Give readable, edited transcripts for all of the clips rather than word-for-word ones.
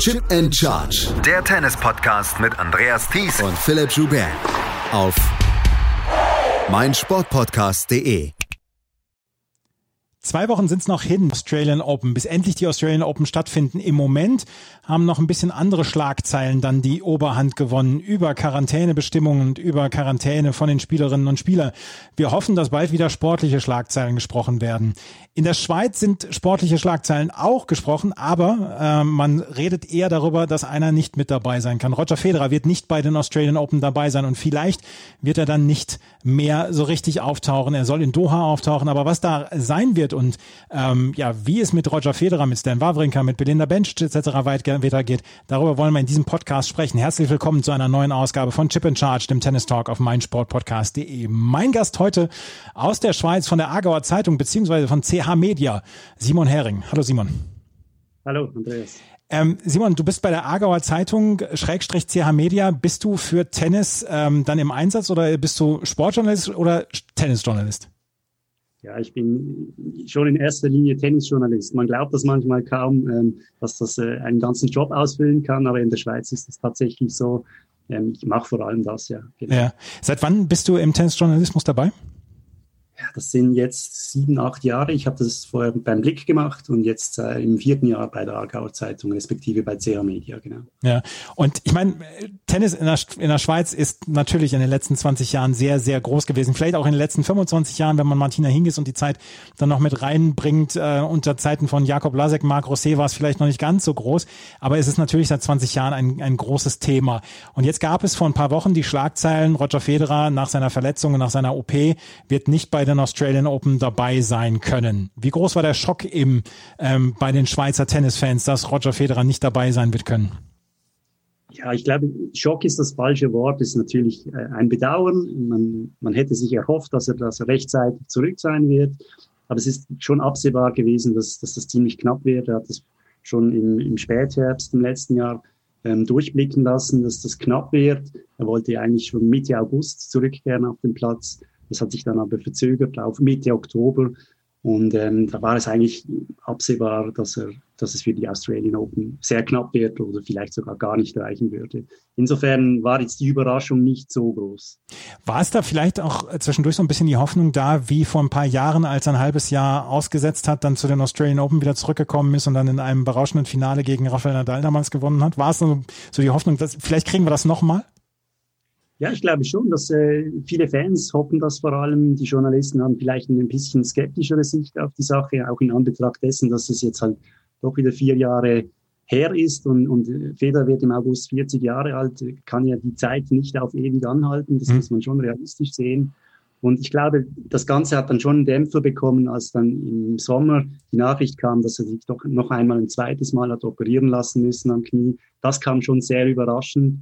Chip and Charge. Der Tennis-Podcast mit Andreas Thies und Philipp Joubert auf meinsportpodcast.de. 2 Wochen sind es noch hin, Australian Open, bis endlich die Australian Open stattfinden. Im Moment haben noch ein bisschen andere Schlagzeilen dann die Oberhand gewonnen über Quarantänebestimmungen und über Quarantäne von den Spielerinnen und Spielern. Wir hoffen, dass bald wieder sportliche Schlagzeilen gesprochen werden. In der Schweiz sind sportliche Schlagzeilen auch gesprochen, aber man redet eher darüber, dass einer nicht mit dabei sein kann. Roger Federer wird nicht bei den Australian Open dabei sein und vielleicht wird er dann nicht mehr so richtig auftauchen. Er soll in Doha auftauchen, aber was da sein wird und wie es mit Roger Federer, mit Stan Wawrinka, mit Belinda Bencic etc. weitergeht, darüber wollen wir in diesem Podcast sprechen. Herzlich willkommen zu einer neuen Ausgabe von Chip and Charge, dem Tennis Talk auf meinsportpodcast.de. Mein Gast heute aus der Schweiz von der Aargauer Zeitung beziehungsweise von CH Media, Simon Hering. Hallo Simon. Hallo Andreas. Simon, du bist bei der Aargauer Zeitung /CH Media. Bist du für Tennis dann im Einsatz oder bist du Sportjournalist oder Tennisjournalist? Ja, ich bin schon in erster Linie Tennisjournalist. Man glaubt das manchmal kaum, dass das einen ganzen Job ausfüllen kann, aber in der Schweiz ist es tatsächlich so. Ich mache vor allem das, ja. Genau. Ja. Seit wann bist du im Tennisjournalismus dabei? Ja, das sind jetzt 7, 8 Jahre. Ich habe das vorher beim Blick gemacht und jetzt im 4. Jahr bei der Aargauer Zeitung, respektive bei CH Media, genau. Ja, und ich meine, Tennis in der Schweiz ist natürlich in den letzten 20 Jahren sehr, sehr groß gewesen. Vielleicht auch in den letzten 25 Jahren, wenn man Martina Hingis und die Zeit dann noch mit reinbringt. Unter Zeiten von Jakob Lasek, Marc Rosset war es vielleicht noch nicht ganz so groß, aber es ist natürlich seit 20 Jahren ein großes Thema. Und jetzt gab es vor ein paar Wochen die Schlagzeilen, Roger Federer nach seiner Verletzung und nach seiner OP wird nicht bei den Australian Open dabei sein können. Wie groß war der Schock bei den Schweizer Tennisfans, dass Roger Federer nicht dabei sein wird können? Ja, ich glaube, Schock ist das falsche Wort, ist natürlich ein Bedauern. Man hätte sich erhofft, dass er rechtzeitig zurück sein wird. Aber es ist schon absehbar gewesen, dass das ziemlich knapp wird. Er hat das schon im Spätherbst im letzten Jahr durchblicken lassen, dass das knapp wird. Er wollte ja eigentlich schon Mitte August zurückkehren auf den Platz. Das hat sich dann aber verzögert auf Mitte Oktober. Und da war es eigentlich absehbar, dass es für die Australian Open sehr knapp wird oder vielleicht sogar gar nicht reichen würde. Insofern war jetzt die Überraschung nicht so groß. War es da vielleicht auch zwischendurch so ein bisschen die Hoffnung da, wie vor ein paar Jahren, als er ein halbes Jahr ausgesetzt hat, dann zu den Australian Open wieder zurückgekommen ist und dann in einem berauschenden Finale gegen Rafael Nadal damals gewonnen hat? War es so die Hoffnung, dass vielleicht kriegen wir das nochmal? Ja, ich glaube schon, dass viele Fans hoffen, dass vor allem die Journalisten haben vielleicht ein bisschen skeptischere Sicht auf die Sache, auch in Anbetracht dessen, dass es jetzt halt doch wieder 4 Jahre her ist und Federer wird im August 40 Jahre alt, kann ja die Zeit nicht auf ewig anhalten, das muss man schon realistisch sehen. Und ich glaube, das Ganze hat dann schon einen Dämpfer bekommen, als dann im Sommer die Nachricht kam, dass er sich doch noch einmal ein zweites Mal hat operieren lassen müssen am Knie. Das kam schon sehr überraschend.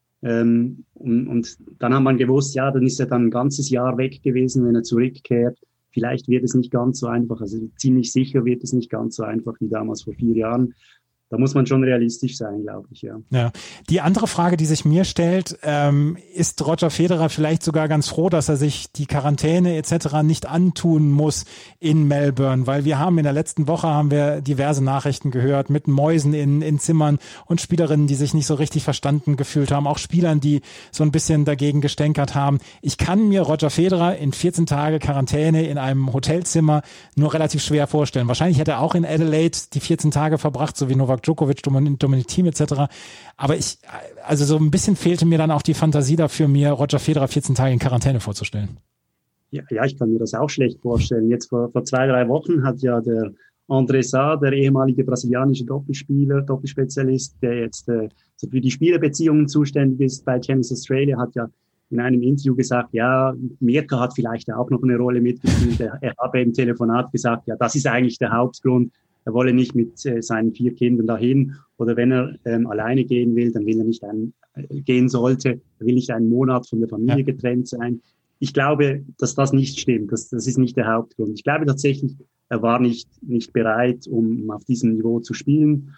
Und dann hat man gewusst, ja, dann ist er dann ein ganzes Jahr weg gewesen, wenn er zurückkehrt. Vielleicht wird es nicht ganz so einfach, also ziemlich sicher wird es nicht ganz so einfach wie damals vor 4 Jahren. Da muss man schon realistisch sein, glaube ich, ja. Ja. Die andere Frage, die sich mir stellt, ist Roger Federer vielleicht sogar ganz froh, dass er sich die Quarantäne etc. nicht antun muss in Melbourne, weil wir haben in der letzten Woche diverse Nachrichten gehört mit Mäusen in Zimmern und Spielerinnen, die sich nicht so richtig verstanden gefühlt haben, auch Spielern, die so ein bisschen dagegen gestänkert haben. Ich kann mir Roger Federer in 14 Tage Quarantäne in einem Hotelzimmer nur relativ schwer vorstellen. Wahrscheinlich hätte er auch in Adelaide die 14 Tage verbracht, so wie Novak Djokovic, Dominic Thiem etc. Aber also so ein bisschen fehlte mir dann auch die Fantasie dafür, mir Roger Federer 14 Tage in Quarantäne vorzustellen. Ja, ich kann mir das auch schlecht vorstellen. Jetzt vor 2, 3 Wochen hat ja der André Sá, der ehemalige brasilianische Doppelspezialist, der jetzt so für die Spielerbeziehungen zuständig ist bei Tennis Australia, hat ja in einem Interview gesagt, ja, Mirka hat vielleicht auch noch eine Rolle mitgespielt. Er habe im Telefonat gesagt, ja, das ist eigentlich der Hauptgrund. Er wolle nicht mit seinen 4 Kindern dahin oder wenn er alleine gehen will, dann will er nicht gehen sollte, er will nicht einen Monat von der Familie getrennt sein. Ich glaube, dass das nicht stimmt. Das ist nicht der Hauptgrund. Ich glaube tatsächlich, er war nicht bereit, um auf diesem Niveau zu spielen.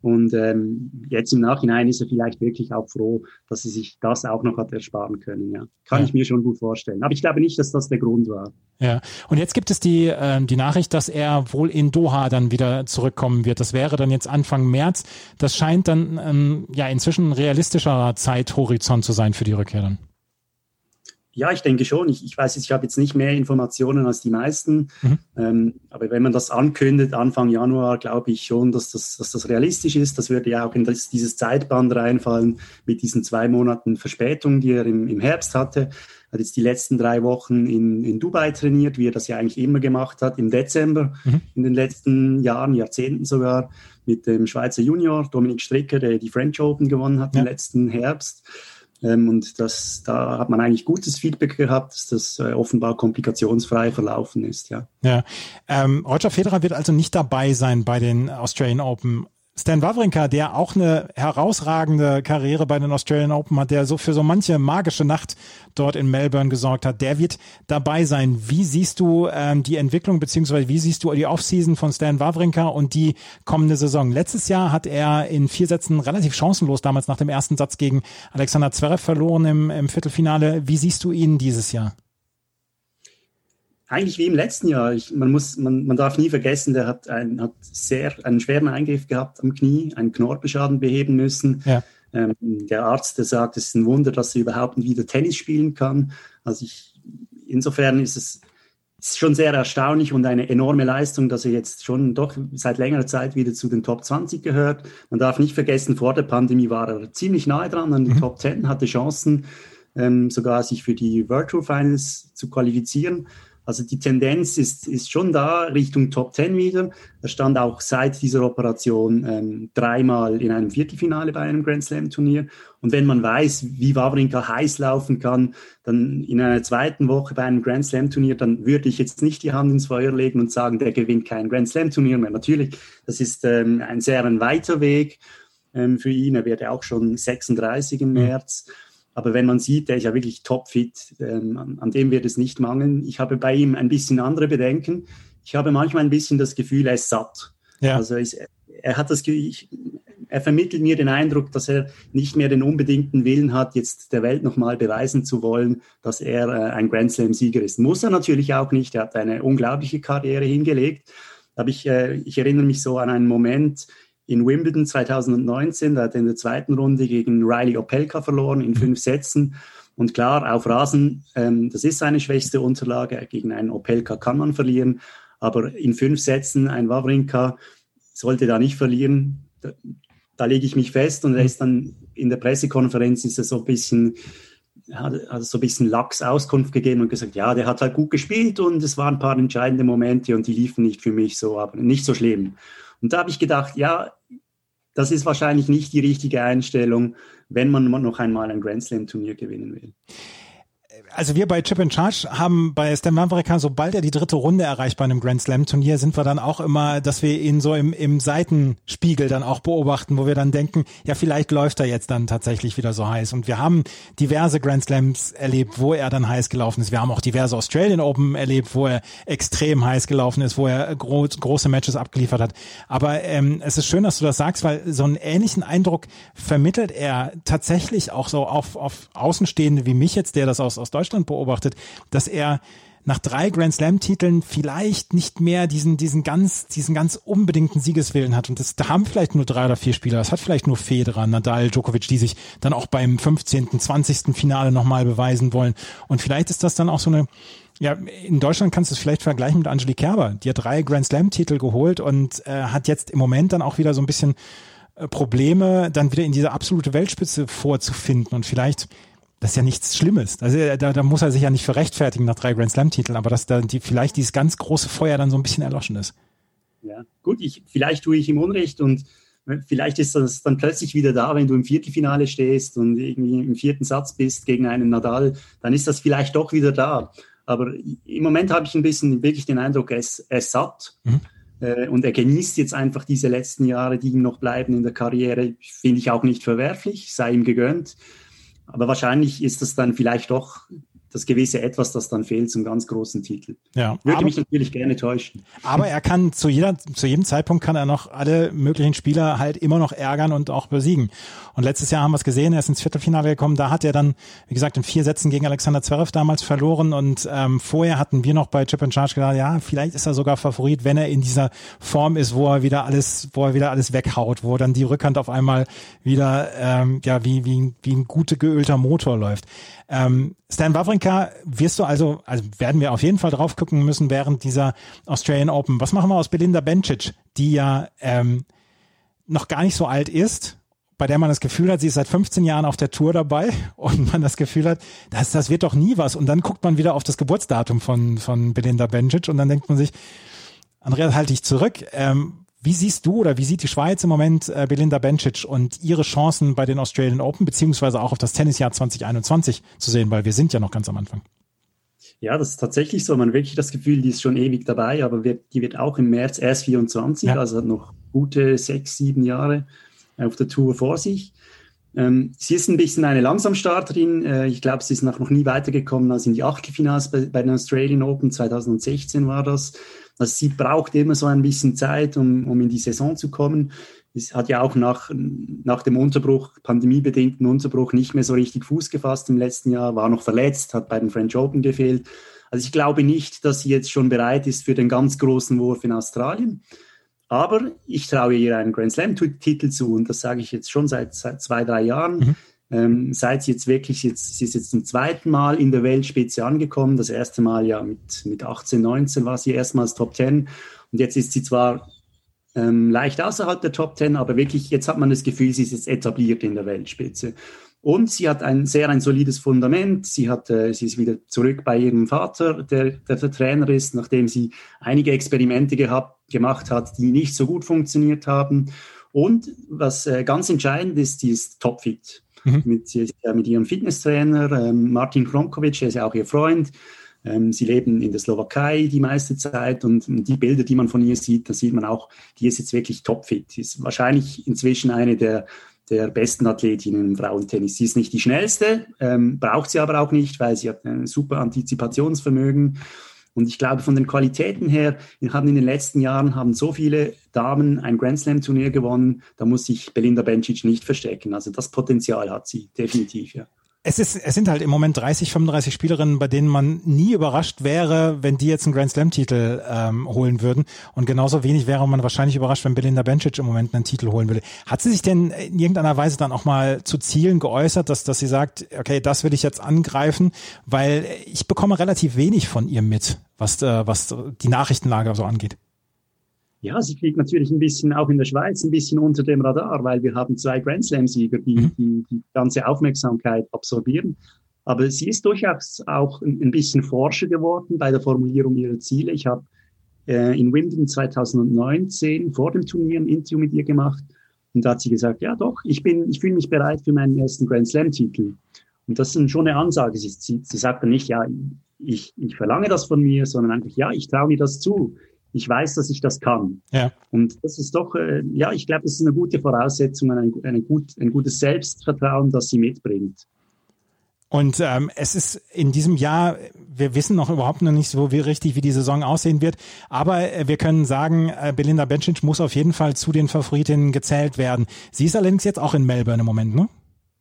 Und jetzt im Nachhinein ist er vielleicht wirklich auch froh, dass er sich das auch noch hat ersparen können. Ja. Kann ich mir schon gut vorstellen. Aber ich glaube nicht, dass das der Grund war. Ja, und jetzt gibt es die Nachricht, dass er wohl in Doha dann wieder zurückkommen wird. Das wäre dann jetzt Anfang März. Das scheint dann inzwischen ein realistischerer Zeithorizont zu sein für die Rückkehr dann. Ja, ich denke schon. Ich weiß jetzt, ich habe jetzt nicht mehr Informationen als die meisten. Aber wenn man das ankündigt, Anfang Januar, glaube ich schon, dass das realistisch ist. Das würde ja auch in dieses Zeitband reinfallen mit diesen 2 Monaten Verspätung, die er im Herbst hatte. Er hat jetzt die letzten 3 Wochen in Dubai trainiert, wie er das ja eigentlich immer gemacht hat, im Dezember, in den letzten Jahren, Jahrzehnten sogar, mit dem Schweizer Junior Dominik Stricker, der die French Open gewonnen hat im letzten Herbst. Und da hat man eigentlich gutes Feedback gehabt, dass das offenbar komplikationsfrei verlaufen ist. Ja. Roger Federer wird also nicht dabei sein bei den Australian Open. Stan Wawrinka, der auch eine herausragende Karriere bei den Australian Open hat, der so für so manche magische Nacht dort in Melbourne gesorgt hat, der wird dabei sein. Wie siehst du die Entwicklung, beziehungsweise wie siehst du die Offseason von Stan Wawrinka und die kommende Saison? Letztes Jahr hat er in 4 Sätzen relativ chancenlos damals nach dem ersten Satz gegen Alexander Zverev verloren im Viertelfinale. Wie siehst du ihn dieses Jahr? Eigentlich wie im letzten Jahr. Man darf nie vergessen, der hat einen schweren Eingriff gehabt am Knie, einen Knorpelschaden beheben müssen. Ja. Der Arzt, der sagt, es ist ein Wunder, dass er überhaupt wieder Tennis spielen kann. Also insofern ist es schon sehr erstaunlich und eine enorme Leistung, dass er jetzt schon doch seit längerer Zeit wieder zu den Top 20 gehört. Man darf nicht vergessen, vor der Pandemie war er ziemlich nahe dran an die Top 10, hatte Chancen, sogar sich für die Virtual Finals zu qualifizieren. Also die Tendenz ist schon da Richtung Top 10 wieder. Er stand auch seit dieser Operation 3-mal in einem Viertelfinale bei einem Grand Slam Turnier. Und wenn man weiß, wie Wawrinka heiß laufen kann, dann in einer zweiten Woche bei einem Grand Slam Turnier, dann würde ich jetzt nicht die Hand ins Feuer legen und sagen, der gewinnt kein Grand Slam Turnier mehr. Natürlich, das ist ein weiter Weg für ihn. Er wird ja auch schon 36 im März. Aber wenn man sieht, der ist ja wirklich topfit, an dem wird es nicht mangeln. Ich habe bei ihm ein bisschen andere Bedenken. Ich habe manchmal ein bisschen das Gefühl, er ist satt. Ja. Also er vermittelt mir den Eindruck, dass er nicht mehr den unbedingten Willen hat, jetzt der Welt nochmal beweisen zu wollen, dass er ein Grand Slam-Sieger ist. Muss er natürlich auch nicht. Er hat eine unglaubliche Karriere hingelegt. Aber ich erinnere mich so an einen Moment in Wimbledon 2019, da hat er in der zweiten Runde gegen Riley Opelka verloren in 5 Sätzen. Und klar, auf Rasen, das ist seine schwächste Unterlage. Gegen einen Opelka kann man verlieren. Aber in 5 Sätzen ein Wawrinka sollte da nicht verlieren. Da lege ich mich fest. Und er ist dann in der Pressekonferenz ist er so ein bisschen, hat so ein bisschen lax Auskunft gegeben und gesagt, ja, der hat halt gut gespielt und es waren ein paar entscheidende Momente und die liefen nicht für mich so, aber nicht so schlimm. Und da habe ich gedacht, ja, das ist wahrscheinlich nicht die richtige Einstellung, wenn man noch einmal ein Grand Slam Turnier gewinnen will. Also wir bei Chip and Charge haben bei Stan Wawrinka, sobald er die 3. Runde erreicht bei einem Grand Slam Turnier, sind wir dann auch immer, dass wir ihn so im Seitenspiegel dann auch beobachten, wo wir dann denken, ja, vielleicht läuft er jetzt dann tatsächlich wieder so heiß. Und wir haben diverse Grand Slams erlebt, wo er dann heiß gelaufen ist. Wir haben auch diverse Australian Open erlebt, wo er extrem heiß gelaufen ist, wo er große Matches abgeliefert hat. Aber es ist schön, dass du das sagst, weil so einen ähnlichen Eindruck vermittelt er tatsächlich auch so auf Außenstehende wie mich jetzt, der das aus Deutschland beobachtet, dass er nach 3 Grand Slam Titeln vielleicht nicht mehr diesen ganz unbedingten Siegeswillen hat. Und da haben vielleicht nur 3 oder 4 Spieler. Das hat vielleicht nur Federer, Nadal, Djokovic, die sich dann auch beim 15., 20. Finale nochmal beweisen wollen. Und vielleicht ist das dann auch so eine, ja, in Deutschland kannst du es vielleicht vergleichen mit Angelique Kerber. Die hat 3 Grand Slam Titel geholt und hat jetzt im Moment dann auch wieder so ein bisschen Probleme, dann wieder in diese absolute Weltspitze vorzufinden. Und vielleicht, das ist ja nichts Schlimmes. Also da muss er sich ja nicht für rechtfertigen nach 3 Grand Slam Titeln, aber dass da vielleicht dieses ganz große Feuer dann so ein bisschen erloschen ist. Ja, gut, vielleicht tue ich ihm Unrecht und vielleicht ist das dann plötzlich wieder da, wenn du im Viertelfinale stehst und irgendwie im 4. Satz bist gegen einen Nadal, dann ist das vielleicht doch wieder da. Aber im Moment habe ich ein bisschen wirklich den Eindruck, er ist satt. Und er genießt jetzt einfach diese letzten Jahre, die ihm noch bleiben in der Karriere. Finde ich auch nicht verwerflich, sei ihm gegönnt. Aber wahrscheinlich ist das dann vielleicht doch das gewisse Etwas, das dann fehlt zum ganz großen Titel. Ja, würde mich natürlich gerne täuschen. Aber er kann zu jedem Zeitpunkt kann er noch alle möglichen Spieler halt immer noch ärgern und auch besiegen. Und letztes Jahr haben wir es gesehen, er ist ins Viertelfinale gekommen, da hat er dann, wie gesagt, in 4 Sätzen gegen Alexander Zverev damals verloren und vorher hatten wir noch bei Chip and Charge gedacht, ja, vielleicht ist er sogar Favorit, wenn er in dieser Form ist, wo er wieder alles weghaut, wo dann die Rückhand auf einmal wieder wie ein gut geölter Motor läuft. Stan Wawrinka werden wir auf jeden Fall drauf gucken müssen während dieser Australian Open. Was machen wir aus Belinda Bencic, die ja noch gar nicht so alt ist, bei der man das Gefühl hat, sie ist seit 15 Jahren auf der Tour dabei und man das Gefühl hat, das wird doch nie was. Und dann guckt man wieder auf das Geburtsdatum von Belinda Bencic und dann denkt man sich, Andreas, halte dich zurück. Wie siehst du oder wie sieht die Schweiz im Moment Belinda Bencic und ihre Chancen bei den Australian Open, beziehungsweise auch auf das Tennisjahr 2021 zu sehen, weil wir sind ja noch ganz am Anfang. Ja, das ist tatsächlich so. Man hat wirklich das Gefühl, die ist schon ewig dabei, aber die wird auch im März erst 24, also hat noch gute 6-7 Jahre auf der Tour vor sich. Sie ist ein bisschen eine Langsamstarterin. Ich glaube, sie ist noch nie weitergekommen als in die Achtelfinals bei den Australian Open. 2016 war das. Also sie braucht immer so ein bisschen Zeit, um in die Saison zu kommen. Es hat ja auch nach dem Unterbruch, pandemiebedingten Unterbruch, nicht mehr so richtig Fuß gefasst im letzten Jahr, war noch verletzt, hat bei den French Open gefehlt. Also ich glaube nicht, dass sie jetzt schon bereit ist für den ganz großen Wurf in Australien. Aber ich traue ihr einen Grand Slam-Titel zu und das sage ich jetzt schon seit 2-3 Jahren. Seit sie jetzt wirklich, sie ist jetzt zum 2. Mal in der Weltspitze angekommen. Das erste Mal ja mit 18, 19 war sie erstmals Top 10 und jetzt ist sie zwar leicht außerhalb der Top 10, aber wirklich, jetzt hat man das Gefühl, sie ist jetzt etabliert in der Weltspitze. Und sie hat ein solides Fundament. Sie ist wieder zurück bei ihrem Vater, der Trainer ist, nachdem sie einige Experimente gemacht hat, die nicht so gut funktioniert haben. Und was ganz entscheidend ist, sie ist topfit. Sie ist mit ihrem Fitnesstrainer, Martin Kronkovic, der ist ja auch ihr Freund. Sie leben in der Slowakei die meiste Zeit und die Bilder, die man von ihr sieht, da sieht man auch, die ist jetzt wirklich topfit. Sie ist wahrscheinlich inzwischen eine der besten Athletinnen im Frauentennis. Sie ist nicht die schnellste, braucht sie aber auch nicht, weil sie hat ein super Antizipationsvermögen. Und ich glaube, von den Qualitäten her, in den letzten Jahren haben so viele Damen ein Grand Slam Turnier gewonnen, da muss sich Belinda Bencic nicht verstecken. Also das Potenzial hat sie definitiv, ja. Es sind halt im Moment 30, 35 Spielerinnen, bei denen man nie überrascht wäre, wenn die jetzt einen Grand Slam-Titel holen würden. Und genauso wenig wäre man wahrscheinlich überrascht, wenn Belinda Bencic im Moment einen Titel holen würde. Hat sie sich denn in irgendeiner Weise dann auch mal zu Zielen geäußert, dass sie sagt, okay, das will ich jetzt angreifen? Weil ich bekomme relativ wenig von ihr mit, was die Nachrichtenlage so angeht. Ja, sie fliegt natürlich ein bisschen, auch in der Schweiz, ein bisschen unter dem Radar, weil wir haben 2 Grand Slam-Sieger, die ganze Aufmerksamkeit absorbieren. Aber sie ist durchaus auch ein bisschen forscher geworden bei der Formulierung ihrer Ziele. Ich habe in Wimbledon 2019 vor dem Turnier ein Interview mit ihr gemacht und da hat sie gesagt, ja doch, ich fühle mich bereit für meinen ersten Grand Slam-Titel. Und das ist schon eine Ansage. Sie sagt dann nicht, ja, ich verlange das von mir, sondern einfach, ja, ich traue mir das zu. Ich weiß, dass ich das kann. Ja. Und das ist doch, ich glaube, das ist eine gute Voraussetzung, ein gutes Selbstvertrauen, das sie mitbringt. Und es ist in diesem Jahr, wir wissen noch überhaupt noch nicht so wie die Saison aussehen wird, aber wir können sagen, Belinda Bencic muss auf jeden Fall zu den Favoritinnen gezählt werden. Sie ist allerdings jetzt auch in Melbourne im Moment, ne?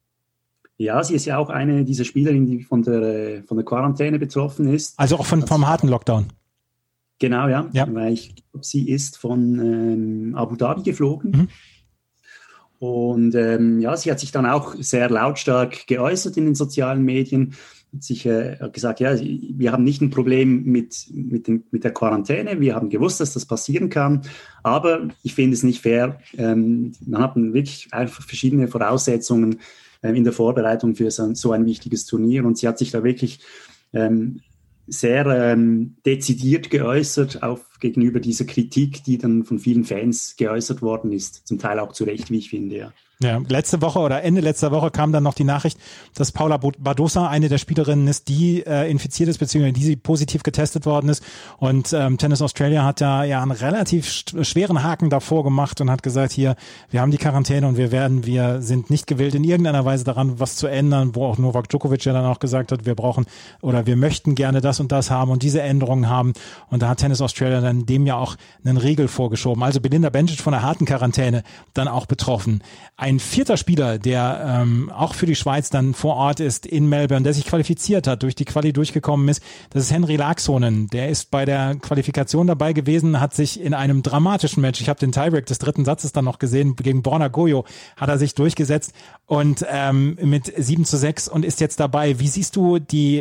Ja, sie ist ja auch eine dieser Spielerinnen, die von der Quarantäne betroffen ist. Also auch vom harten Lockdown. Genau, ja. Weil ich glaube, sie ist von Abu Dhabi geflogen. Und sie hat sich dann auch sehr lautstark geäußert in den sozialen Medien. Hat gesagt, ja, wir haben nicht ein Problem mit der Quarantäne. Wir haben gewusst, dass das passieren kann. Aber ich finde es nicht fair. Man hat wirklich einfach verschiedene Voraussetzungen in der Vorbereitung für so ein wichtiges Turnier. Und sie hat sich da wirklich sehr dezidiert geäußert gegenüber dieser Kritik, die dann von vielen Fans geäußert worden ist. Zum Teil auch zu Recht, wie ich finde, ja. Ja, letzte Woche oder Ende letzter Woche kam dann noch die Nachricht, dass Paula Badosa eine der Spielerinnen ist, die infiziert ist, beziehungsweise die positiv getestet worden ist. Und Tennis Australia hat da ja einen relativ schweren Haken davor gemacht und hat gesagt, hier, wir haben die Quarantäne und wir sind nicht gewillt, in irgendeiner Weise daran was zu ändern, wo auch Novak Djokovic ja dann auch gesagt hat, wir brauchen oder wir möchten gerne das und das haben und diese Änderungen haben. Und da hat Tennis Australia dann dem ja auch einen Riegel vorgeschoben. Also Belinda Bencic von der harten Quarantäne dann auch betroffen. Ein vierter Spieler, der auch für die Schweiz dann vor Ort ist in Melbourne, der sich qualifiziert hat, durch die Quali durchgekommen ist, das ist Henri Laaksonen. Der ist bei der Qualifikation dabei gewesen, hat sich in einem dramatischen Match, ich habe den Tiebreak des dritten Satzes dann noch gesehen, gegen Borna Gojo hat er sich durchgesetzt und mit 7-6 und ist jetzt dabei. Wie siehst du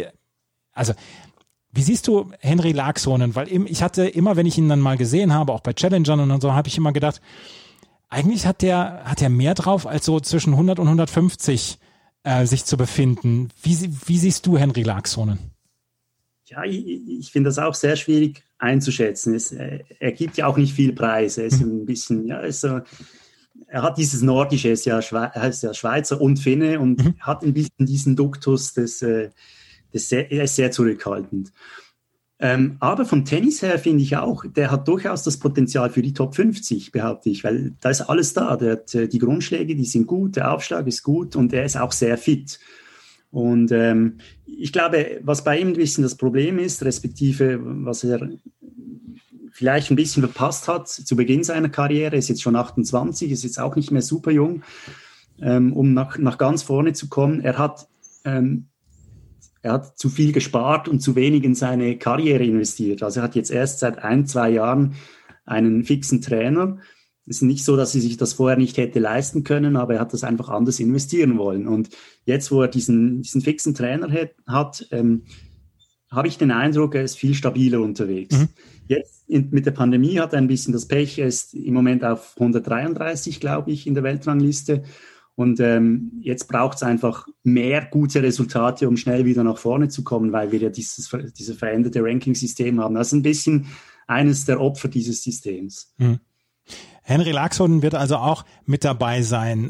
Henri Laaksonen? Weil ich hatte immer, wenn ich ihn dann mal gesehen habe, auch bei Challengern und so, habe ich immer gedacht, eigentlich hat der mehr drauf, als so zwischen 100 und 150 sich zu befinden. Wie siehst du Henri Laaksonen? Ja, ich finde das auch sehr schwierig einzuschätzen. Er gibt ja auch nicht viel Preis. Er ist ein bisschen, er hat dieses Nordische, er ist ja Schweizer und Finne und hat ein bisschen diesen Duktus, er ist sehr zurückhaltend. Aber vom Tennis her finde ich auch, der hat durchaus das Potenzial für die Top 50, behaupte ich, weil da ist alles da. Der hat die Grundschläge, die sind gut, der Aufschlag ist gut und er ist auch sehr fit. Und ich glaube, was bei ihm ein bisschen das Problem ist, respektive was er vielleicht ein bisschen verpasst hat zu Beginn seiner Karriere, ist jetzt schon 28, ist jetzt auch nicht mehr super jung, um nach ganz vorne zu kommen. Er hat zu viel gespart und zu wenig in seine Karriere investiert. Also er hat jetzt erst seit 1-2 Jahren einen fixen Trainer. Es ist nicht so, dass er sich das vorher nicht hätte leisten können, aber er hat das einfach anders investieren wollen. Und jetzt, wo er diesen fixen Trainer hat, habe ich den Eindruck, er ist viel stabiler unterwegs. Jetzt mit der Pandemie hat er ein bisschen das Pech, er ist im Moment auf 133, glaube ich, in der Weltrangliste. Und jetzt braucht es einfach mehr gute Resultate, um schnell wieder nach vorne zu kommen, weil wir ja dieses veränderte Ranking-System haben. Das ist ein bisschen eines der Opfer dieses Systems. Henri Laaksonen wird also auch mit dabei sein.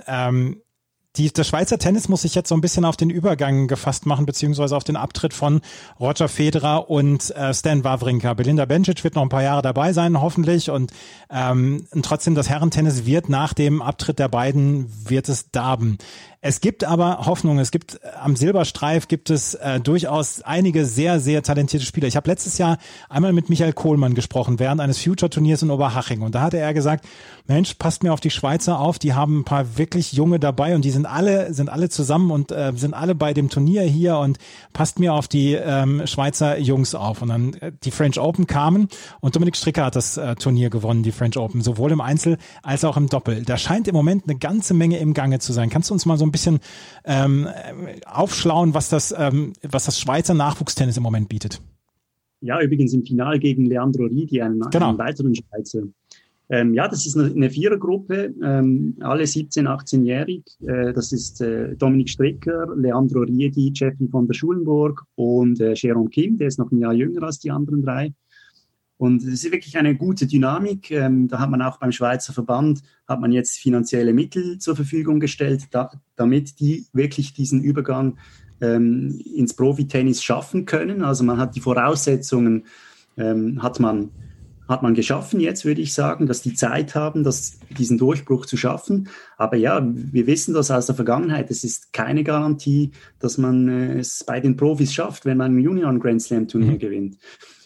Das Schweizer Tennis muss sich jetzt so ein bisschen auf den Übergang gefasst machen, beziehungsweise auf den Abtritt von Roger Federer und Stan Wawrinka. Belinda Bencic wird noch ein paar Jahre dabei sein, hoffentlich. Und trotzdem, das Herrentennis wird nach dem Abtritt der beiden, wird es darben. Es gibt aber Hoffnung. Es gibt am Silberstreif gibt es durchaus einige sehr, sehr talentierte Spieler. Ich habe letztes Jahr einmal mit Michael Kohlmann gesprochen, während eines Future-Turniers in Oberhaching. Und da hatte er gesagt, Mensch, passt mir auf die Schweizer auf, die haben ein paar wirklich Junge dabei und die sind alle zusammen und sind alle bei dem Turnier hier und passt mir auf die Schweizer Jungs auf. Und dann die French Open kamen und Dominik Stricker hat das Turnier gewonnen, die French Open, sowohl im Einzel als auch im Doppel. Da scheint im Moment eine ganze Menge im Gange zu sein. Kannst du uns mal so ein bisschen aufschlauen, was das Schweizer Nachwuchstennis im Moment bietet? Ja, übrigens im Finale gegen Leandro Ridi, einen weiteren Schweizer. Das ist eine Vierergruppe, alle 17-, 18-jährig. Das ist Dominik Stricker, Leandro Riedi, Jeffrey von der Schulenburg und Jérôme Kim, der ist noch ein Jahr jünger als die anderen drei. Und es ist wirklich eine gute Dynamik. Da hat man auch beim Schweizer Verband, hat man jetzt finanzielle Mittel zur Verfügung gestellt, damit die wirklich diesen Übergang ins Profitennis schaffen können. Also man hat die Voraussetzungen, hat man geschaffen jetzt, würde ich sagen, dass die Zeit haben, diesen Durchbruch zu schaffen. Aber ja, wir wissen das aus der Vergangenheit. Es ist keine Garantie, dass man es bei den Profis schafft, wenn man ein Junioren-Grand-Slam-Turnier gewinnt.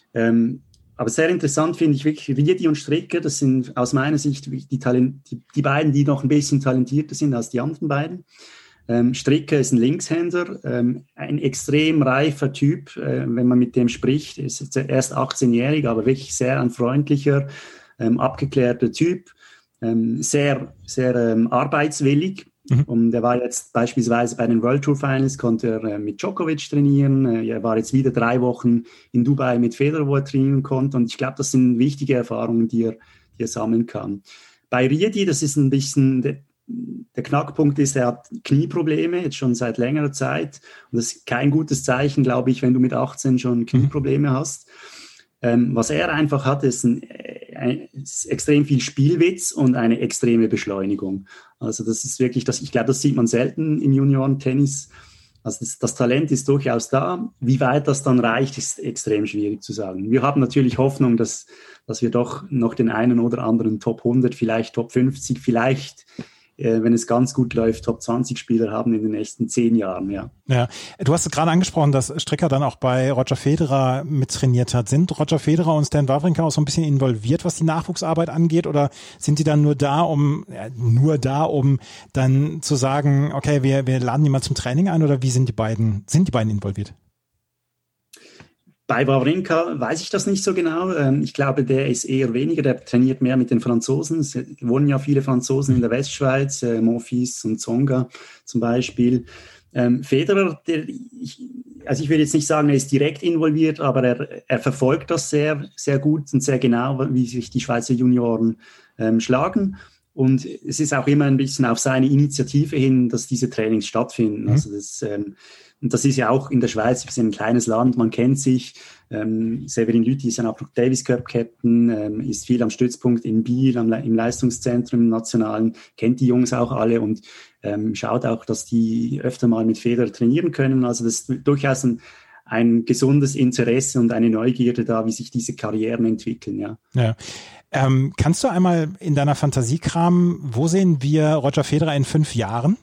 Aber sehr interessant finde ich wirklich Riedi und Stricker. Das sind aus meiner Sicht die beiden, die noch ein bisschen talentierter sind als die anderen beiden. Stricker ist ein Linkshänder, ein extrem reifer Typ, wenn man mit dem spricht. Er ist erst 18-jährig, aber wirklich sehr ein freundlicher, abgeklärter Typ, sehr, sehr arbeitswillig. Und er war jetzt beispielsweise bei den World Tour Finals, konnte er mit Djokovic trainieren. Er war jetzt wieder 3 Wochen in Dubai mit Federer, wo er trainieren konnte. Und ich glaube, das sind wichtige Erfahrungen, die er sammeln kann. Bei Riedi, das ist ein bisschen der Knackpunkt ist, er hat Knieprobleme, jetzt schon seit längerer Zeit. Und das ist kein gutes Zeichen, glaube ich, wenn du mit 18 schon Knieprobleme hast. Was er einfach hat, ist extrem viel Spielwitz und eine extreme Beschleunigung. Also das ist wirklich, ich glaube, das sieht man selten im Juniorentennis. Also das Talent ist durchaus da. Wie weit das dann reicht, ist extrem schwierig zu sagen. Wir haben natürlich Hoffnung, dass wir doch noch den einen oder anderen Top 100, vielleicht Top 50, vielleicht, wenn es ganz gut läuft, Top 20 Spieler haben in den nächsten 10 Jahren, ja. Ja, du hast gerade angesprochen, dass Stricker dann auch bei Roger Federer mittrainiert hat. Sind Roger Federer und Stan Wawrinka auch so ein bisschen involviert, was die Nachwuchsarbeit angeht, oder sind die dann nur da, um dann zu sagen, okay, wir laden die mal zum Training ein, oder wie sind die beiden involviert? Bei Wawrinka weiß ich das nicht so genau. Ich glaube, der ist eher weniger, der trainiert mehr mit den Franzosen. Es wohnen ja viele Franzosen in der Westschweiz, Monfils und Tsonga zum Beispiel. Federer, ich will jetzt nicht sagen, er ist direkt involviert, aber er verfolgt das sehr, sehr gut und sehr genau, wie sich die Schweizer Junioren schlagen. Und es ist auch immer ein bisschen auf seine Initiative hin, dass diese Trainings stattfinden. Also und das ist ja auch in der Schweiz, wir sind ein kleines Land, man kennt sich. Severin Lüthi ist ja auch noch Davis Cup Captain, ist viel am Stützpunkt in Biel, im Leistungszentrum im Nationalen, kennt die Jungs auch alle und schaut auch, dass die öfter mal mit Federer trainieren können. Also das ist durchaus ein gesundes Interesse und eine Neugierde da, wie sich diese Karrieren entwickeln. Ja. Kannst du einmal in deiner Fantasie kramen, wo sehen wir Roger Federer in 5 Jahren?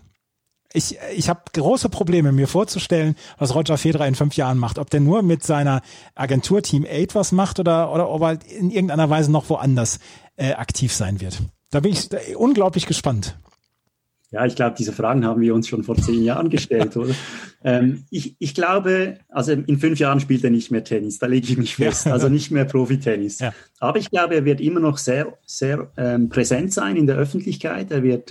Ich habe große Probleme, mir vorzustellen, was Roger Federer in 5 Jahren macht. Ob der nur mit seiner Agentur Team 8 was macht oder ob er in irgendeiner Weise noch woanders aktiv sein wird. Da bin ich unglaublich gespannt. Ja, ich glaube, diese Fragen haben wir uns schon vor 10 Jahren gestellt, oder? Ich glaube, also in 5 Jahren spielt er nicht mehr Tennis, da lege ich mich fest, also nicht mehr Profitennis. Ja. Aber ich glaube, er wird immer noch sehr, sehr präsent sein in der Öffentlichkeit.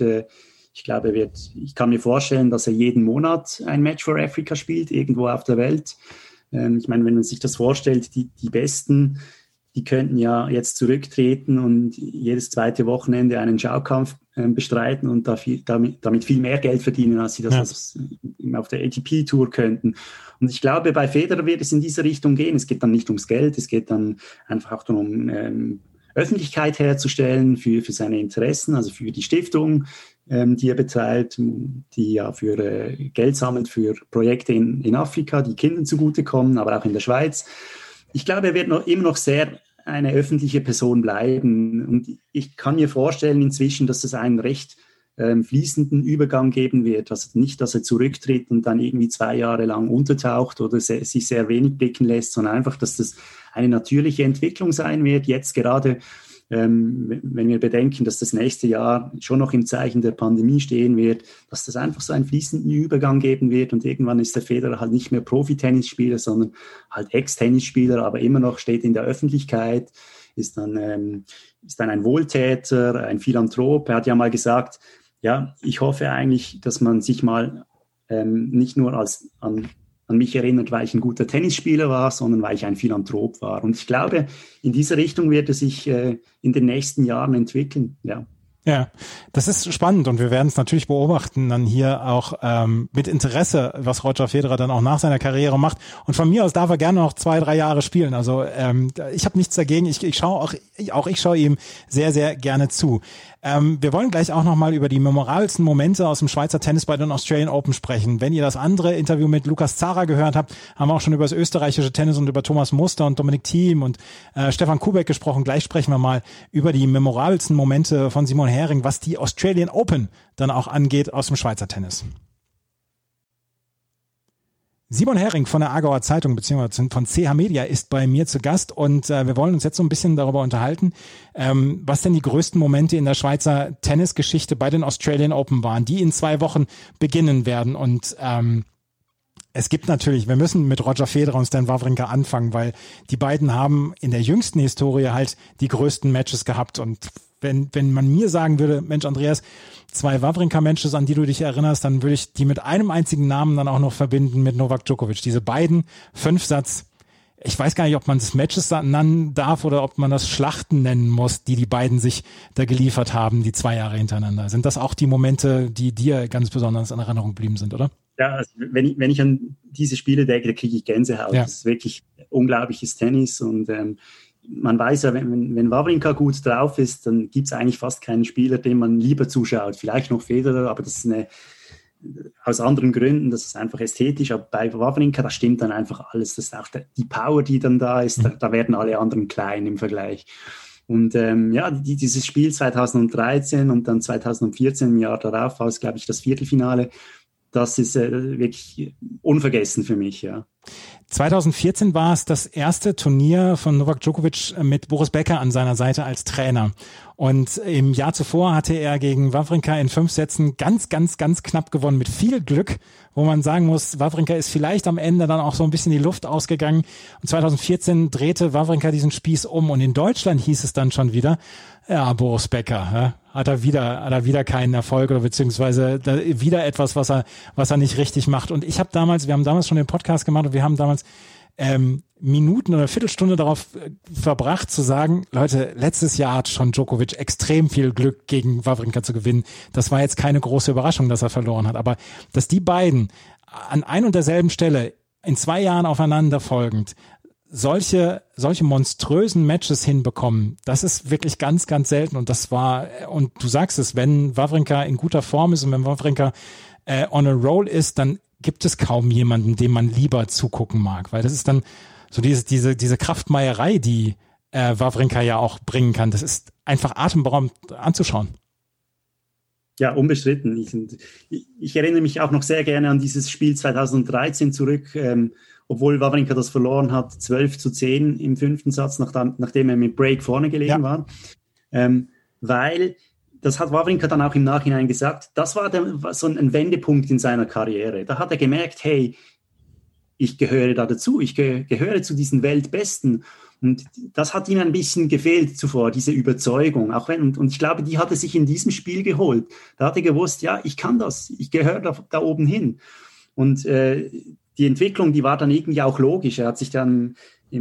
Ich kann mir vorstellen, dass er jeden Monat ein Match for Africa spielt, irgendwo auf der Welt. Ich meine, wenn man sich das vorstellt, die Besten, die könnten ja jetzt zurücktreten und jedes zweite Wochenende einen Schaukampf bestreiten und damit viel mehr Geld verdienen, als sie das auf der ATP-Tour könnten. Und ich glaube, bei Federer wird es in diese Richtung gehen. Es geht dann nicht ums Geld, es geht dann einfach auch darum, Öffentlichkeit herzustellen für seine Interessen, also für die Stiftung, die er betreibt, die ja für Geld sammelt für Projekte in Afrika, die Kindern zugutekommen, aber auch in der Schweiz. Ich glaube, er wird immer noch sehr eine öffentliche Person bleiben. Und ich kann mir vorstellen inzwischen, dass es einen recht fließenden Übergang geben wird. Also nicht, dass er zurücktritt und dann irgendwie 2 Jahre lang untertaucht oder sich sehr wenig blicken lässt, sondern einfach, dass das eine natürliche Entwicklung sein wird. Jetzt gerade, wenn wir bedenken, dass das nächste Jahr schon noch im Zeichen der Pandemie stehen wird, dass das einfach so einen fließenden Übergang geben wird und irgendwann ist der Federer halt nicht mehr Profi-Tennisspieler, sondern halt Ex-Tennisspieler, aber immer noch steht in der Öffentlichkeit, ist dann ein Wohltäter, ein Philanthrop. Er hat ja mal gesagt, ja, ich hoffe eigentlich, dass man sich mal nicht nur an mich erinnert, weil ich ein guter Tennisspieler war, sondern weil ich ein Philanthrop war. Und ich glaube, in diese Richtung wird es sich in den nächsten Jahren entwickeln, ja. Ja, das ist spannend und wir werden es natürlich beobachten dann hier auch mit Interesse, was Roger Federer dann auch nach seiner Karriere macht. Und von mir aus darf er gerne noch 2-3 Jahre spielen. Also ich habe nichts dagegen. Ich schaue ihm sehr, sehr gerne zu. Wir wollen gleich auch nochmal über die memorabelsten Momente aus dem Schweizer Tennis bei den Australian Open sprechen. Wenn ihr das andere Interview mit Lukas Zara gehört habt, haben wir auch schon über das österreichische Tennis und über Thomas Muster und Dominik Thiem und Stefan Kubek gesprochen. Gleich sprechen wir mal über die memorabelsten Momente von Simon Hering, was die Australian Open dann auch angeht aus dem Schweizer Tennis. Simon Hering von der Aargauer Zeitung bzw. von CH Media ist bei mir zu Gast und wir wollen uns jetzt so ein bisschen darüber unterhalten, was denn die größten Momente in der Schweizer Tennisgeschichte bei den Australian Open waren, die in 2 Wochen beginnen werden. Und es gibt natürlich, wir müssen mit Roger Federer und Stan Wawrinka anfangen, weil die beiden haben in der jüngsten Historie halt die größten Matches gehabt. Und wenn man mir sagen würde, Mensch Andreas, 2 Wawrinka-Matches, an die du dich erinnerst, dann würde ich die mit einem einzigen Namen dann auch noch verbinden mit Novak Djokovic. Diese beiden 5-Satz, ich weiß gar nicht, ob man das Matches nennen darf oder ob man das Schlachten nennen muss, die beiden sich da geliefert haben, die 2 Jahre hintereinander. Sind das auch die Momente, die dir ganz besonders in Erinnerung geblieben sind, oder? Ja, also wenn ich an diese Spiele denke, da kriege ich Gänsehaut. Ja. Das ist wirklich unglaubliches Tennis und man weiß ja, wenn Wawrinka gut drauf ist, dann gibt es eigentlich fast keinen Spieler, dem man lieber zuschaut. Vielleicht noch Federer, aber das ist aus anderen Gründen, das ist einfach ästhetisch. Aber bei Wawrinka, da stimmt dann einfach alles. Das ist auch die Power, die dann da ist. Da werden alle anderen klein im Vergleich. Und dieses Spiel 2013 und dann 2014 im Jahr darauf war es, glaube ich, das Viertelfinale. Das ist wirklich unvergessen für mich, ja. 2014 war es das erste Turnier von Novak Djokovic mit Boris Becker an seiner Seite als Trainer. Und im Jahr zuvor hatte er gegen Wawrinka in 5 Sätzen ganz, ganz, ganz knapp gewonnen mit viel Glück, wo man sagen muss, Wawrinka ist vielleicht am Ende dann auch so ein bisschen die Luft ausgegangen. Und 2014 drehte Wawrinka diesen Spieß um und in Deutschland hieß es dann schon wieder, ja, Boris Becker, hat er wieder keinen Erfolg oder beziehungsweise wieder etwas, was er nicht richtig macht. Und wir haben damals schon den Podcast gemacht und wir haben damals Minuten oder eine Viertelstunde darauf verbracht zu sagen, Leute, letztes Jahr hat schon Djokovic extrem viel Glück gegen Wawrinka zu gewinnen. Das war jetzt keine große Überraschung, dass er verloren hat. Aber dass die beiden an ein und derselben Stelle in 2 Jahren aufeinander folgend solche monströsen Matches hinbekommen, das ist wirklich ganz, ganz selten. Und du sagst es, wenn Wawrinka in guter Form ist und wenn Wawrinka on a roll ist, dann gibt es kaum jemanden, dem man lieber zugucken mag, weil das ist dann so diese Kraftmeierei, die Wawrinka ja auch bringen kann. Das ist einfach atemberaubend anzuschauen. Ja, unbestritten. Ich erinnere mich auch noch sehr gerne an dieses Spiel 2013 zurück, obwohl Wawrinka das verloren hat, 12-10 im 5. Satz, nachdem er mit Break vorne gelegen war. Weil, das hat Wawrinka dann auch im Nachhinein gesagt, das war so ein Wendepunkt in seiner Karriere. Da hat er gemerkt, hey, ich gehöre da dazu, ich gehöre zu diesen Weltbesten. Und das hat ihm ein bisschen gefehlt zuvor, diese Überzeugung. Und ich glaube, die hat er sich in diesem Spiel geholt. Da hat er gewusst, ja, ich kann das, ich gehöre da oben hin. Und die Entwicklung, die war dann irgendwie auch logisch. Er hat sich dann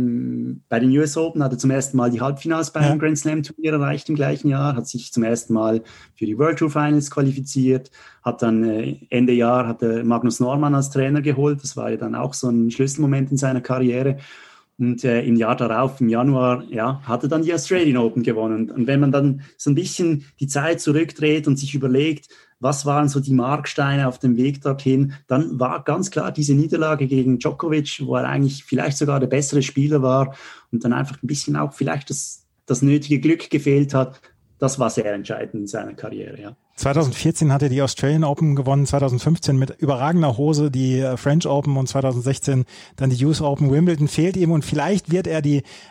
bei den US Open hat er zum ersten Mal die Halbfinals bei einem Grand Slam Turnier erreicht im gleichen Jahr, hat sich zum ersten Mal für die World Tour Finals qualifiziert, hat dann Ende Jahr hat er Magnus Norman als Trainer geholt. Das war ja dann auch so ein Schlüsselmoment in seiner Karriere. Und im Jahr darauf, im Januar, hat er dann die Australian Open gewonnen. Und wenn man dann so ein bisschen die Zeit zurückdreht und sich überlegt, was waren so die Marksteine auf dem Weg dorthin, dann war ganz klar diese Niederlage gegen Djokovic, wo er eigentlich vielleicht sogar der bessere Spieler war und dann einfach ein bisschen auch vielleicht das nötige Glück gefehlt hat. Das war sehr entscheidend in seiner Karriere, ja. 2014 hat er die Australian Open gewonnen, 2015 mit überragender Hose die French Open und 2016 dann die US Open. Wimbledon fehlt ihm und vielleicht wird er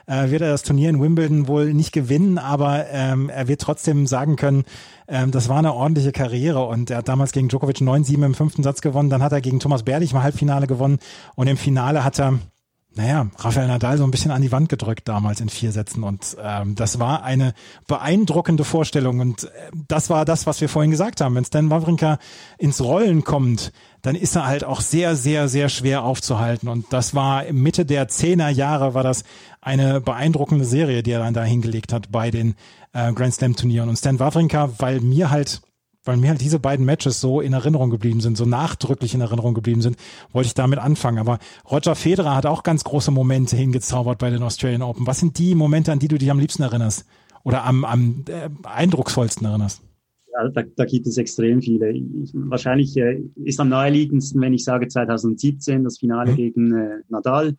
das Turnier in Wimbledon wohl nicht gewinnen, aber er wird trotzdem sagen können, das war eine ordentliche Karriere und er hat damals gegen Djokovic 9-7 im 5. Satz gewonnen, dann hat er gegen Thomas Berdych im Halbfinale gewonnen und im Finale hat er Rafael Nadal so ein bisschen an die Wand gedrückt damals in 4 Sätzen und das war eine beeindruckende Vorstellung und das war das, was wir vorhin gesagt haben. Wenn Stan Wawrinka ins Rollen kommt, dann ist er halt auch sehr, sehr, sehr schwer aufzuhalten und das war Mitte der 10er Jahre war das eine beeindruckende Serie, die er dann da hingelegt hat bei den Grand Slam Turnieren und Stan Wawrinka, weil mir halt diese beiden Matches so in Erinnerung geblieben sind, so nachdrücklich in Erinnerung geblieben sind, wollte ich damit anfangen. Aber Roger Federer hat auch ganz große Momente hingezaubert bei den Australian Open. Was sind die Momente, an die du dich am liebsten erinnerst oder am eindrucksvollsten erinnerst? Ja, da gibt es extrem viele. Wahrscheinlich ist am naheliegendsten, wenn ich sage 2017, das Finale gegen Nadal.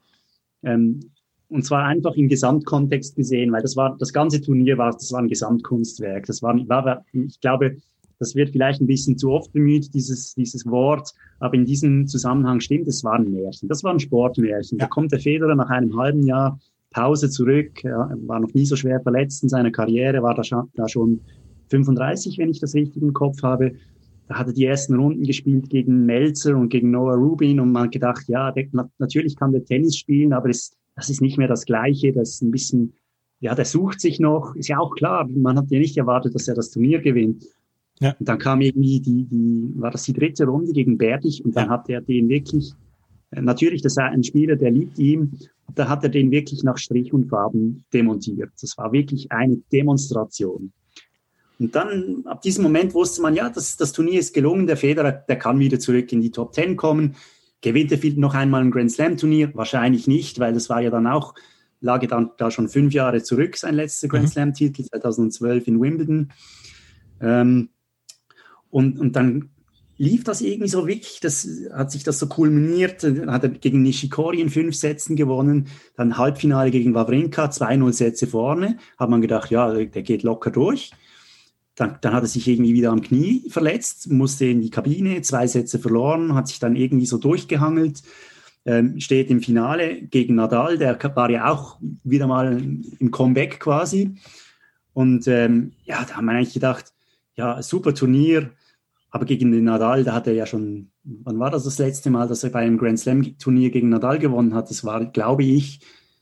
Und zwar einfach im Gesamtkontext gesehen, weil das ganze Turnier war ein Gesamtkunstwerk. Ich glaube, das wird vielleicht ein bisschen zu oft bemüht, dieses Wort, aber in diesem Zusammenhang stimmt, es war ein Märchen. Das war ein Sportmärchen. Da kommt der Federer nach einem halben Jahr Pause zurück, war noch nie so schwer verletzt in seiner Karriere, war da schon 35, wenn ich das richtig im Kopf habe. Da hat er die ersten Runden gespielt gegen Melzer und gegen Noah Rubin und man hat gedacht, natürlich kann der Tennis spielen, aber das ist nicht mehr das Gleiche, das ist ein bisschen, der sucht sich noch, ist ja auch klar, man hat ja nicht erwartet, dass er das Turnier gewinnt. Ja. Und dann kam irgendwie war das die 3. Runde gegen Berdych und dann hat er den wirklich, natürlich, das ist ein Spieler, der liegt ihm, da hat er den wirklich nach Strich und Farben demontiert. Das war wirklich eine Demonstration. Und dann, ab diesem Moment wusste man, das Turnier ist gelungen, der Federer, der kann wieder zurück in die Top 10 kommen. gewinnt er noch einmal ein Grand Slam Turnier? Wahrscheinlich nicht, weil das war ja dann auch, lag er dann da schon 5 Jahre zurück, sein letzter Grand Slam Titel 2012 in Wimbledon. Und dann lief das irgendwie so wirklich, hat sich das so kulminiert, hat er gegen Nishikori in 5 Sätzen gewonnen, dann Halbfinale gegen Wawrinka, 2-0 Sätze vorne, hat man gedacht, ja, der geht locker durch. Dann hat er sich irgendwie wieder am Knie verletzt, musste in die Kabine, 2 Sätze verloren, hat sich dann irgendwie so durchgehangelt, steht im Finale gegen Nadal, der war ja auch wieder mal im Comeback quasi. Und da haben wir eigentlich gedacht, ja, super Turnier, aber gegen den Nadal, da hat er ja schon, wann war das letzte Mal, dass er bei einem Grand Slam Turnier gegen Nadal gewonnen hat? Das war, glaube ich,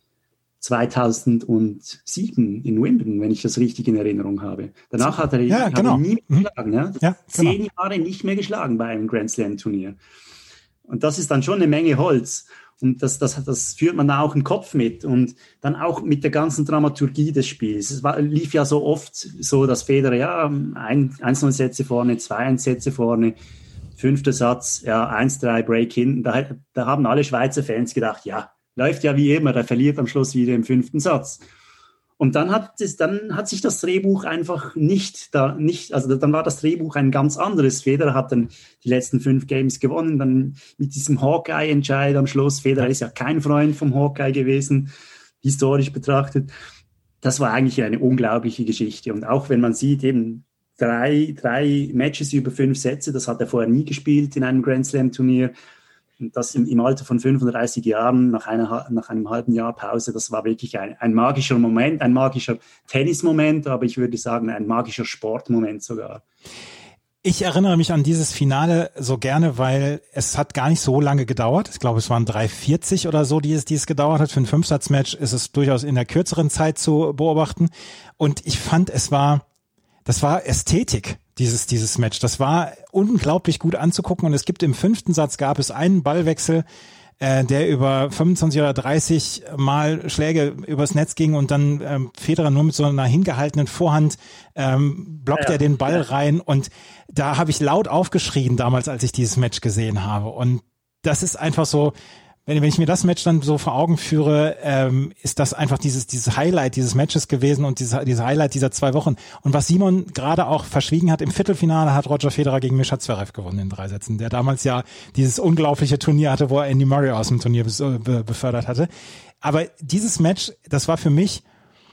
2007 in Wimbledon, wenn ich das richtig in Erinnerung habe. Danach hat er ihn nie mehr geschlagen. Ja? Ja, 10 Jahre nicht mehr geschlagen bei einem Grand Slam Turnier. Und das ist dann schon eine Menge Holz. Und das führt man da auch im Kopf mit. Und dann auch mit der ganzen Dramaturgie des Spiels. Lief ja so oft so, dass Federer 1-0 Sätze vorne, 2-1 Sätze vorne, 5. Satz, 1-3 Break hinten. Da haben alle Schweizer Fans gedacht, ja, läuft ja wie immer, der verliert am Schluss wieder im 5. Satz. Und dann hat sich das Drehbuch einfach also dann war das Drehbuch ein ganz anderes. Federer hat dann die letzten 5 Games gewonnen, dann mit diesem Hawkeye-Entscheid am Schluss. Federer ist ja kein Freund vom Hawkeye gewesen, historisch betrachtet. Das war eigentlich eine unglaubliche Geschichte. Und auch wenn man sieht, eben drei Matches über 5 Sätze, das hat er vorher nie gespielt in einem Grand Slam Turnier. Und das im Alter von 35 Jahren, nach einem halben Jahr Pause, das war wirklich ein magischer Moment, ein magischer Tennismoment, aber ich würde sagen, ein magischer Sportmoment sogar. Ich erinnere mich an dieses Finale so gerne, weil es hat gar nicht so lange gedauert. Ich glaube, es waren 3,40 oder so, die es gedauert hat. Für ein 5-Satz-Match ist es durchaus in der kürzeren Zeit zu beobachten. Und ich fand, das war Ästhetik. Dieses Match. Das war unglaublich gut anzugucken und es gibt im 5. Satz gab es einen Ballwechsel, der über 25 oder 30 Mal Schläge übers Netz ging und dann Federer nur mit so einer hingehaltenen Vorhand blockt er den Ball rein und da habe ich laut aufgeschrien damals, als ich dieses Match gesehen habe und das ist einfach so, wenn ich mir das Match dann so vor Augen führe, ist das einfach dieses Highlight dieses Matches gewesen und dieses Highlight dieser 2 Wochen. Und was Simon gerade auch verschwiegen hat, im Viertelfinale hat Roger Federer gegen Mischa Zverev gewonnen in 3 Sätzen, der damals ja dieses unglaubliche Turnier hatte, wo er Andy Murray aus dem Turnier befördert hatte. Aber dieses Match, das war für mich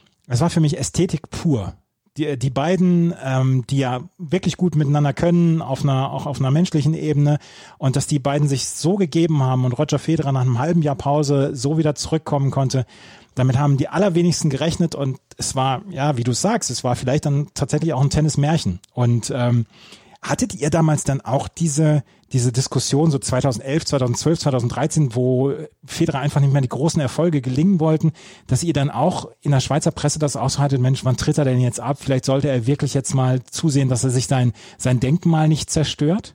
Ästhetik pur. Die beiden, die ja wirklich gut miteinander können, auch auf einer menschlichen Ebene und dass die beiden sich so gegeben haben und Roger Federer nach einem halben Jahr Pause so wieder zurückkommen konnte, damit haben die allerwenigsten gerechnet und es war, ja, wie du sagst, es war vielleicht dann tatsächlich auch ein Tennismärchen. Und hattet ihr damals dann auch diese Diskussion so 2011, 2012, 2013, wo Federer einfach nicht mehr die großen Erfolge gelingen wollten, dass ihr dann auch in der Schweizer Presse das aushaltet, Mensch, wann tritt er denn jetzt ab? Vielleicht sollte er wirklich jetzt mal zusehen, dass er sich sein Denkmal nicht zerstört?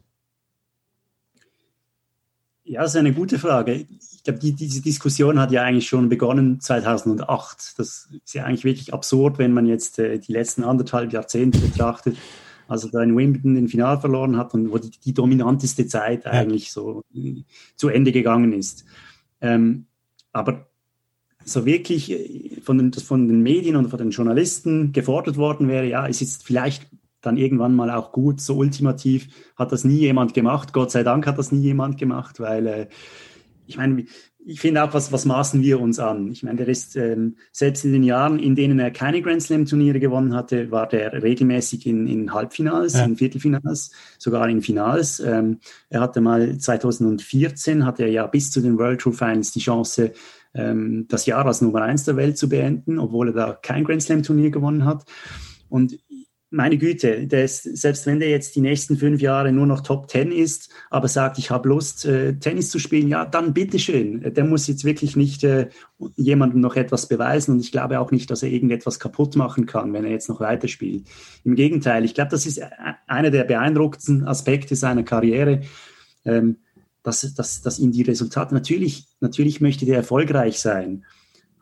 Ja, das ist eine gute Frage. Ich glaube, diese Diskussion hat ja eigentlich schon begonnen 2008. Das ist ja eigentlich wirklich absurd, wenn man jetzt die letzten 1,5 Jahrzehnte betrachtet. Also da in Wimbledon den Final verloren hat und wo die dominanteste Zeit eigentlich so zu Ende gegangen ist. Aber so wirklich von den Medien und von den Journalisten gefordert worden wäre, ja, ist jetzt vielleicht dann irgendwann mal auch gut, so ultimativ hat das nie jemand gemacht. Gott sei Dank hat das nie jemand gemacht, weil ich meine, ich finde auch, was maßen wir uns an? Ich meine, der ist selbst in den Jahren, in denen er keine Grand Slam Turniere gewonnen hatte, war der regelmäßig in Halbfinals, in Viertelfinals, sogar in Finals. Er hatte mal 2014, hatte er ja bis zu den World Tour Finals die Chance, das Jahr als Nummer 1 der Welt zu beenden, obwohl er da kein Grand Slam Turnier gewonnen hat. Und meine Güte, selbst wenn der jetzt die nächsten 5 Jahre nur noch Top 10 ist, aber sagt, ich habe Lust, Tennis zu spielen, ja, dann bitteschön. Der muss jetzt wirklich nicht jemandem noch etwas beweisen und ich glaube auch nicht, dass er irgendetwas kaputt machen kann, wenn er jetzt noch weiterspielt. Im Gegenteil, ich glaube, das ist einer der beeindruckendsten Aspekte seiner Karriere, dass ihm die Resultate, natürlich möchte der erfolgreich sein,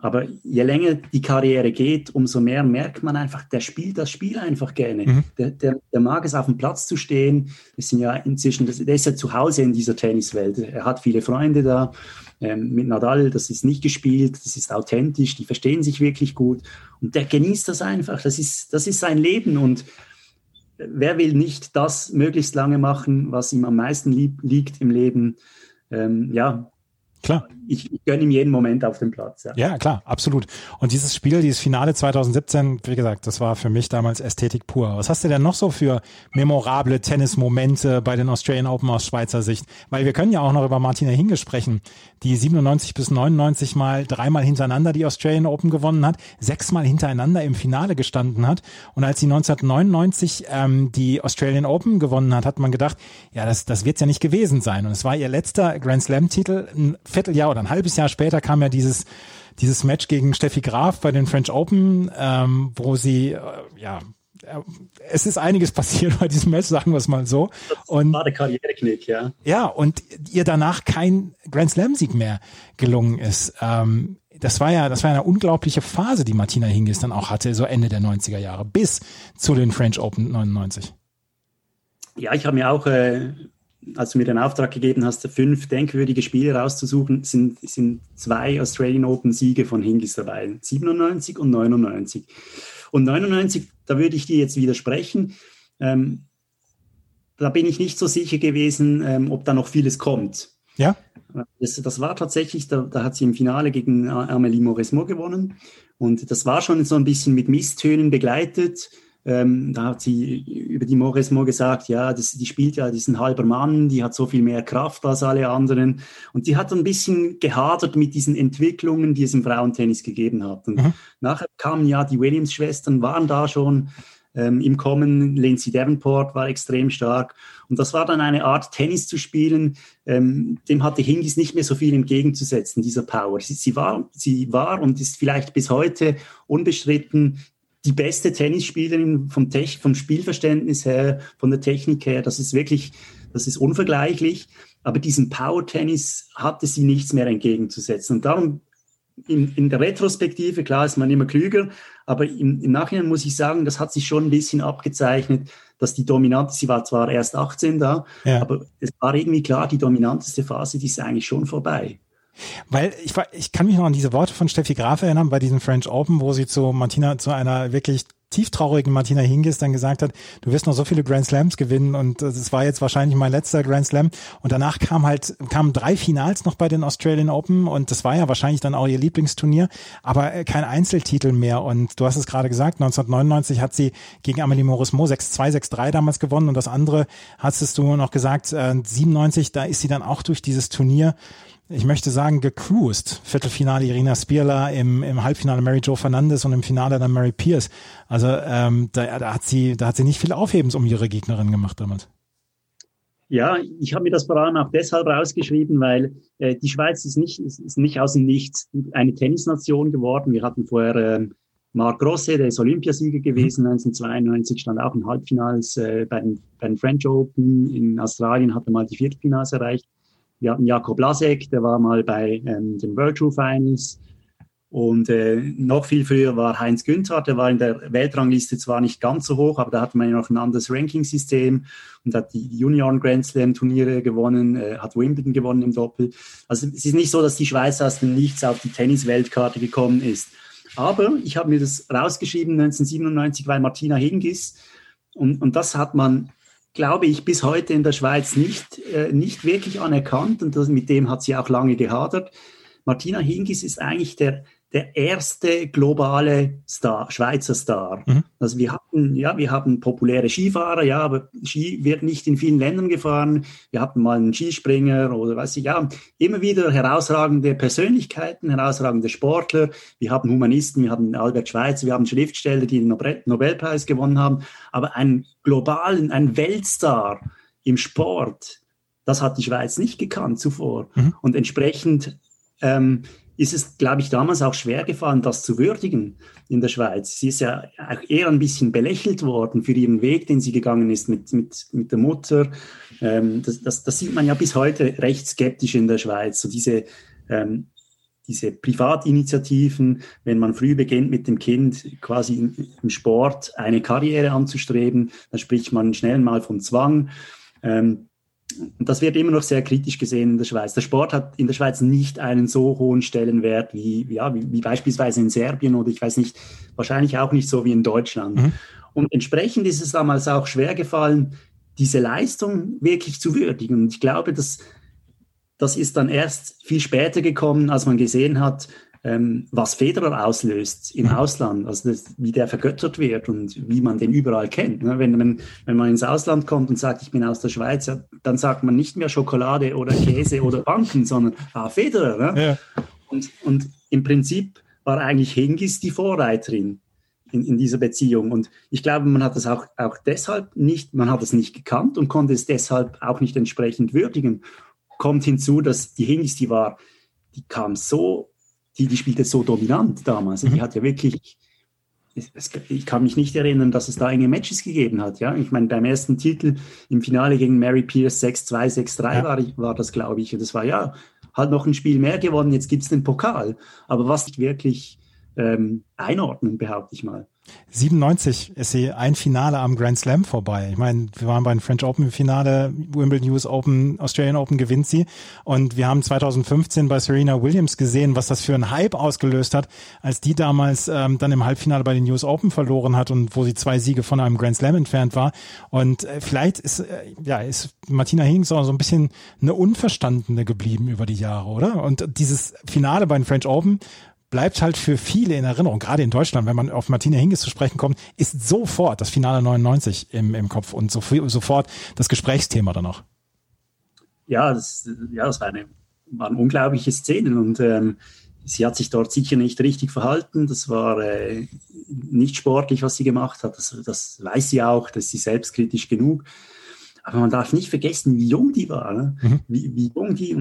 Aber je länger die Karriere geht, umso mehr merkt man einfach, der spielt das Spiel einfach gerne. Der mag es, auf dem Platz zu stehen. Das sind ja inzwischen, der ist ja zu Hause in dieser Tenniswelt. Er hat viele Freunde da. Mit Nadal, das ist nicht gespielt, das ist authentisch, die verstehen sich wirklich gut. Und der genießt das einfach. Das ist sein Leben. Und wer will nicht das möglichst lange machen, was ihm am meisten liegt im Leben? Klar. Ich gönne ihm jeden Moment auf dem Platz. Ja, klar, absolut. Und dieses Finale 2017, wie gesagt, das war für mich damals Ästhetik pur. Was hast du denn noch so für memorable Tennismomente bei den Australian Open aus Schweizer Sicht? Weil wir können ja auch noch über Martina Hingis sprechen, die 97 bis 99 mal 3-mal hintereinander die Australian Open gewonnen hat, 6-mal hintereinander im Finale gestanden hat. Und als sie 1999 die Australian Open gewonnen hat, hat man gedacht, ja, das wird's ja nicht gewesen sein. Und es war ihr letzter Grand Slam-Titel. Ein Vierteljahr oder ein halbes Jahr später kam ja dieses Match gegen Steffi Graf bei den French Open, wo sie, es ist einiges passiert bei diesem Match, sagen wir es mal so. Und war der Karriereknick, ja. Ja, und ihr danach kein Grand Slam-Sieg mehr gelungen ist. Das war ja eine unglaubliche Phase, die Martina Hingis dann auch hatte, so Ende der 90er Jahre, bis zu den French Open 99. Ja, ich habe mir auch, als du mir den Auftrag gegeben hast, 5 denkwürdige Spiele rauszusuchen, sind 2 Australian Open Siege von Hingis dabei, 97 und 99. Und 99, da würde ich dir jetzt widersprechen, da bin ich nicht so sicher gewesen, ob da noch vieles kommt. Ja? Das war tatsächlich, da hat sie im Finale gegen Amélie Mauresmo gewonnen und das war schon so ein bisschen mit Misstönen begleitet. Da hat sie über die Mauresmo gesagt, ja, die spielt ja, die ist ein halber Mann, die hat so viel mehr Kraft als alle anderen. Und die hat ein bisschen gehadert mit diesen Entwicklungen, die es im Frauentennis gegeben hat. Und nachher kamen ja die Williams-Schwestern, waren da schon im Kommen. Lindsay Davenport war extrem stark. Und das war dann eine Art Tennis zu spielen, dem hatte Hingis nicht mehr so viel entgegenzusetzen, dieser Power. Sie war und ist vielleicht bis heute unbestritten die beste Tennisspielerin vom Spielverständnis her, von der Technik her. Das ist unvergleichlich. Aber diesen Power-Tennis hatte sie nichts mehr entgegenzusetzen. Und darum in der Retrospektive, klar ist man immer klüger, aber im Nachhinein muss ich sagen, das hat sich schon ein bisschen abgezeichnet, dass die dominante, sie war zwar erst 18 da, aber es war irgendwie klar, die dominanteste Phase, die ist eigentlich schon vorbei. Weil ich kann mich noch an diese Worte von Steffi Graf erinnern bei diesen French Open, wo sie zu einer wirklich tieftraurigen Martina Hingis dann gesagt hat, du wirst noch so viele Grand Slams gewinnen und das war jetzt wahrscheinlich mein letzter Grand Slam. Und danach kamen 3 Finals noch bei den Australian Open und das war ja wahrscheinlich dann auch ihr Lieblingsturnier, aber kein Einzeltitel mehr. Und du hast es gerade gesagt, 1999 hat sie gegen Amélie Mauresmo 6-2, 6-3 damals gewonnen und das andere, hast du noch gesagt, 97, da ist sie dann auch durch dieses Turnier, ich möchte sagen, gecruised. Viertelfinale Irina Spirla, im Halbfinale Mary Jo Fernandez und im Finale dann Mary Pierce. Also da hat sie nicht viel Aufhebens um ihre Gegnerin gemacht damals. Ja, ich habe mir das vor allem auch deshalb rausgeschrieben, weil die Schweiz ist nicht aus dem Nichts eine Tennisnation geworden. Wir hatten vorher Marc Grosset, der ist Olympiasieger gewesen, 1992, stand auch im Halbfinals bei den French Open. In Australien hat er mal die Viertelfinals erreicht. Wir hatten Jakob Lasek, der war mal bei den World Tour Finals. Und noch viel früher war Heinz Günther, der war in der Weltrangliste zwar nicht ganz so hoch, aber da hatte man ja noch ein anderes Ranking-System und hat die Junioren Grand Slam Turniere gewonnen, hat Wimbledon gewonnen im Doppel. Also es ist nicht so, dass die Schweiz aus dem Nichts auf die Tennis-Weltkarte gekommen ist. Aber ich habe mir das rausgeschrieben 1997, weil Martina Hingis, und das hat man, glaube ich, bis heute in der Schweiz nicht wirklich anerkannt und mit dem hat sie auch lange gehadert. Martina Hingis ist eigentlich der erste globale Schweizer Star. Also wir haben populäre Skifahrer, ja, aber Ski wird nicht in vielen Ländern gefahren. Wir hatten mal einen Skispringer oder immer wieder herausragende Persönlichkeiten, herausragende Sportler. Wir haben Humanisten, wir haben Albert Schweitzer, wir haben Schriftsteller, die den Nobelpreis gewonnen haben. Aber einen globalen, einen Weltstar im Sport, das hat die Schweiz nicht gekannt zuvor. Und entsprechend ist es, glaube ich, damals auch schwer gefallen, das zu würdigen in der Schweiz. Sie ist ja auch eher ein bisschen belächelt worden für ihren Weg, den sie gegangen ist mit der Mutter. Das sieht man ja bis heute recht skeptisch in der Schweiz. So diese diese Privatinitiativen, wenn man früh beginnt mit dem Kind quasi im Sport eine Karriere anzustreben, dann spricht man schnell mal von Zwang. Das wird immer noch sehr kritisch gesehen in der Schweiz. Der Sport hat in der Schweiz nicht einen so hohen Stellenwert wie beispielsweise in Serbien oder ich weiß nicht, wahrscheinlich auch nicht so wie in Deutschland. Mhm. Und entsprechend ist es damals auch schwer gefallen, diese Leistung wirklich zu würdigen. Und ich glaube, das ist dann erst viel später gekommen, als man gesehen hat, was Federer auslöst im Ausland, also wie der vergöttert wird und wie man den überall kennt. Wenn man ins Ausland kommt und sagt, ich bin aus der Schweiz, ja, dann sagt man nicht mehr Schokolade oder Käse oder Banken, sondern Federer. Ne? Ja. Und im Prinzip war eigentlich Hingis die Vorreiterin in dieser Beziehung. Und ich glaube, man hat das auch deshalb nicht, man hat es nicht gekannt und konnte es deshalb auch nicht entsprechend würdigen. Kommt hinzu, dass die Hingis, die spielte so dominant damals. Die hat ja wirklich, ich kann mich nicht erinnern, dass es da enge Matches gegeben hat. Ja? Ich meine, beim ersten Titel im Finale gegen Mary Pierce 6-2, 6-3 war das, glaube ich. Und das war ja halt noch ein Spiel mehr gewonnen, jetzt gibt es den Pokal. Aber was nicht wirklich einordnen, behaupte ich mal. 97 ist sie ein Finale am Grand Slam vorbei. Ich meine, wir waren bei den French Open im Finale, Wimbledon, US Open, Australian Open gewinnt sie. Und wir haben 2015 bei Serena Williams gesehen, was das für einen Hype ausgelöst hat, als die damals dann im Halbfinale bei den US Open verloren hat und wo sie 2 Siege von einem Grand Slam entfernt war. Und vielleicht ist Martina Hingis auch so ein bisschen eine Unverstandene geblieben über die Jahre, oder? Und dieses Finale bei den French Open bleibt halt für viele in Erinnerung, gerade in Deutschland, wenn man auf Martina Hingis zu sprechen kommt, ist sofort das Finale 99 im Kopf und sofort das Gesprächsthema dann auch. Ja, das waren unglaubliche Szenen und sie hat sich dort sicher nicht richtig verhalten. Das war nicht sportlich, was sie gemacht hat. Das weiß sie auch, das ist sie selbstkritisch genug. Aber man darf nicht vergessen, wie jung die war. Ne? Mhm. Wie jung die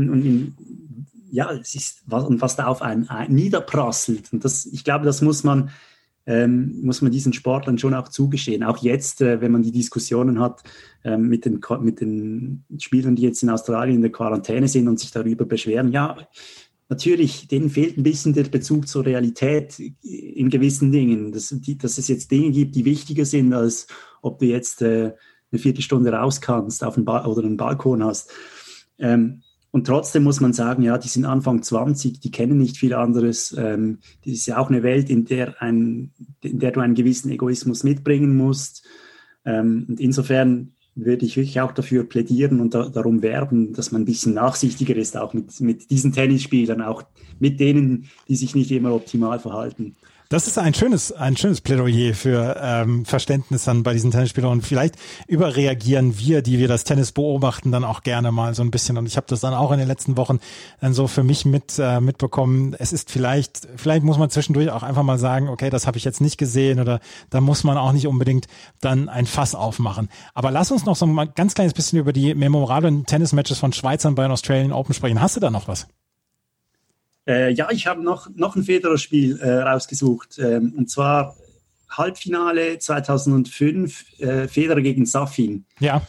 es ist was da auf einen niederprasselt. Und ich glaube, das muss man diesen Sportlern schon auch zugestehen. Auch jetzt, wenn man die Diskussionen hat mit den Spielern, die jetzt in Australien in der Quarantäne sind und sich darüber beschweren. Ja, natürlich, denen fehlt ein bisschen der Bezug zur Realität in gewissen Dingen. Dass es jetzt Dinge gibt, die wichtiger sind, als ob du jetzt eine Viertelstunde raus kannst oder einen Balkon hast. Und trotzdem muss man sagen, ja, die sind Anfang 20, die kennen nicht viel anderes. Das ist ja auch eine Welt, in der du einen gewissen Egoismus mitbringen musst. Und insofern würde ich wirklich auch dafür plädieren und darum werben, dass man ein bisschen nachsichtiger ist, auch mit diesen Tennisspielern, auch mit denen, die sich nicht immer optimal verhalten. Das ist ein schönes Plädoyer für Verständnis dann bei diesen Tennisspielern und vielleicht überreagieren wir, die wir das Tennis beobachten, dann auch gerne mal so ein bisschen und ich habe das dann auch in den letzten Wochen dann so für mich mitbekommen. Es ist vielleicht muss man zwischendurch auch einfach mal sagen, okay, das habe ich jetzt nicht gesehen oder da muss man auch nicht unbedingt dann ein Fass aufmachen. Aber lass uns noch so mal ganz kleines bisschen über die memorablen Tennismatches von Schweizern bei den Australian Open sprechen. Hast du da noch was? Ich habe noch ein Federer-Spiel rausgesucht, und zwar Halbfinale 2005, Federer gegen Safin. Ja.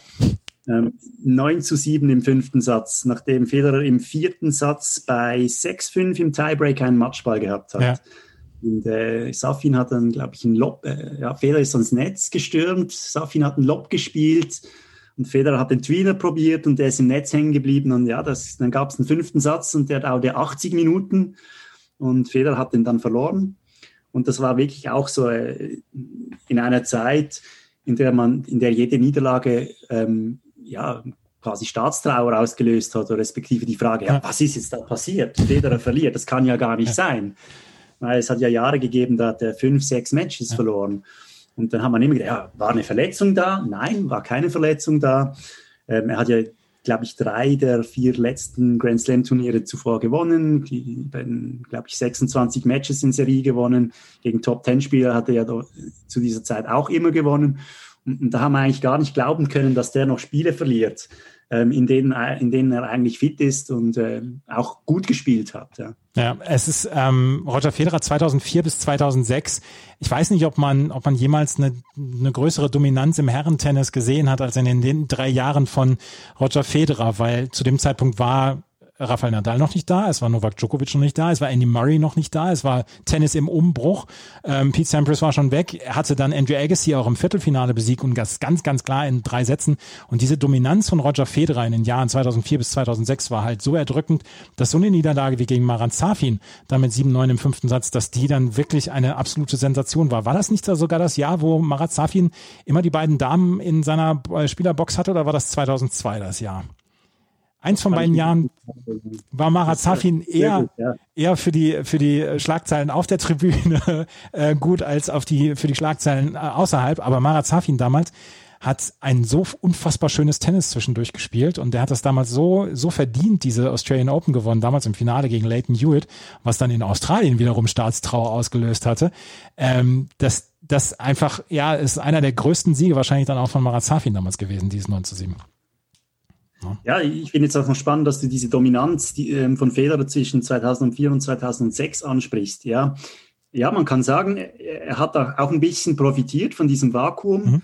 9-7 im 5. Satz, nachdem Federer im 4. Satz bei 6-5 im Tiebreak einen Matchball gehabt hat. Ja. Und Safin hat dann, glaube ich, einen Lob, Federer ist ans Netz gestürmt, Safin hat einen Lob gespielt, und Federer hat den Tweener probiert und der ist im Netz hängen geblieben. Und ja, dann gab es einen 5. Satz und der dauerte 80 Minuten. Und Federer hat den dann verloren. Und das war wirklich auch so in einer Zeit, in der jede Niederlage quasi Staatstrauer ausgelöst hat, oder respektive die Frage, was ist jetzt da passiert? Federer verliert, das kann ja gar nicht sein. Weil es hat ja Jahre gegeben, da hat er 5-6 Matches verloren. Und dann hat man immer gedacht, war eine Verletzung da? Nein, war keine Verletzung da. Er hat ja, glaube ich, 3 der 4 letzten Grand Slam Turniere zuvor gewonnen. Glaube ich, 26 Matches in Serie gewonnen. Gegen Top-10-Spieler hat er ja zu dieser Zeit auch immer gewonnen. Und da haben wir eigentlich gar nicht glauben können, dass der noch Spiele verliert, in denen er eigentlich fit ist und auch gut gespielt hat. Ja, es ist Roger Federer 2004 bis 2006. Ich weiß nicht, ob man jemals eine größere Dominanz im Herrentennis gesehen hat als in den 3 Jahren von Roger Federer, weil zu dem Zeitpunkt war Rafael Nadal noch nicht da, es war Novak Djokovic noch nicht da, es war Andy Murray noch nicht da, es war Tennis im Umbruch, Pete Sampras war schon weg, er hatte dann Andrew Agassi auch im Viertelfinale besiegt und das ganz, ganz klar in 3 Sätzen. Und diese Dominanz von Roger Federer in den Jahren 2004 bis 2006 war halt so erdrückend, dass so eine Niederlage wie gegen Marat Safin, dann mit 7-9 im 5. Satz, dass die dann wirklich eine absolute Sensation war. War das nicht sogar das Jahr, wo Marat Safin immer die beiden Damen in seiner Spielerbox hatte, oder war das 2002 das Jahr? Eins von beiden Jahren war Marat Safin eher für die Schlagzeilen auf der Tribüne gut als für die Schlagzeilen außerhalb. Aber Marat Safin damals hat ein so unfassbar schönes Tennis zwischendurch gespielt und der hat das damals so verdient, diese Australian Open gewonnen, damals im Finale gegen Lleyton Hewitt, was dann in Australien wiederum Staatstrauer ausgelöst hatte. Das einfach, ist einer der größten Siege wahrscheinlich dann auch von Marat Safin damals gewesen, dieses 9-7. Ja, ich finde jetzt auch noch spannend, dass du diese Dominanz von Federer zwischen 2004 und 2006 ansprichst. Ja, man kann sagen, er hat auch ein bisschen profitiert von diesem Vakuum.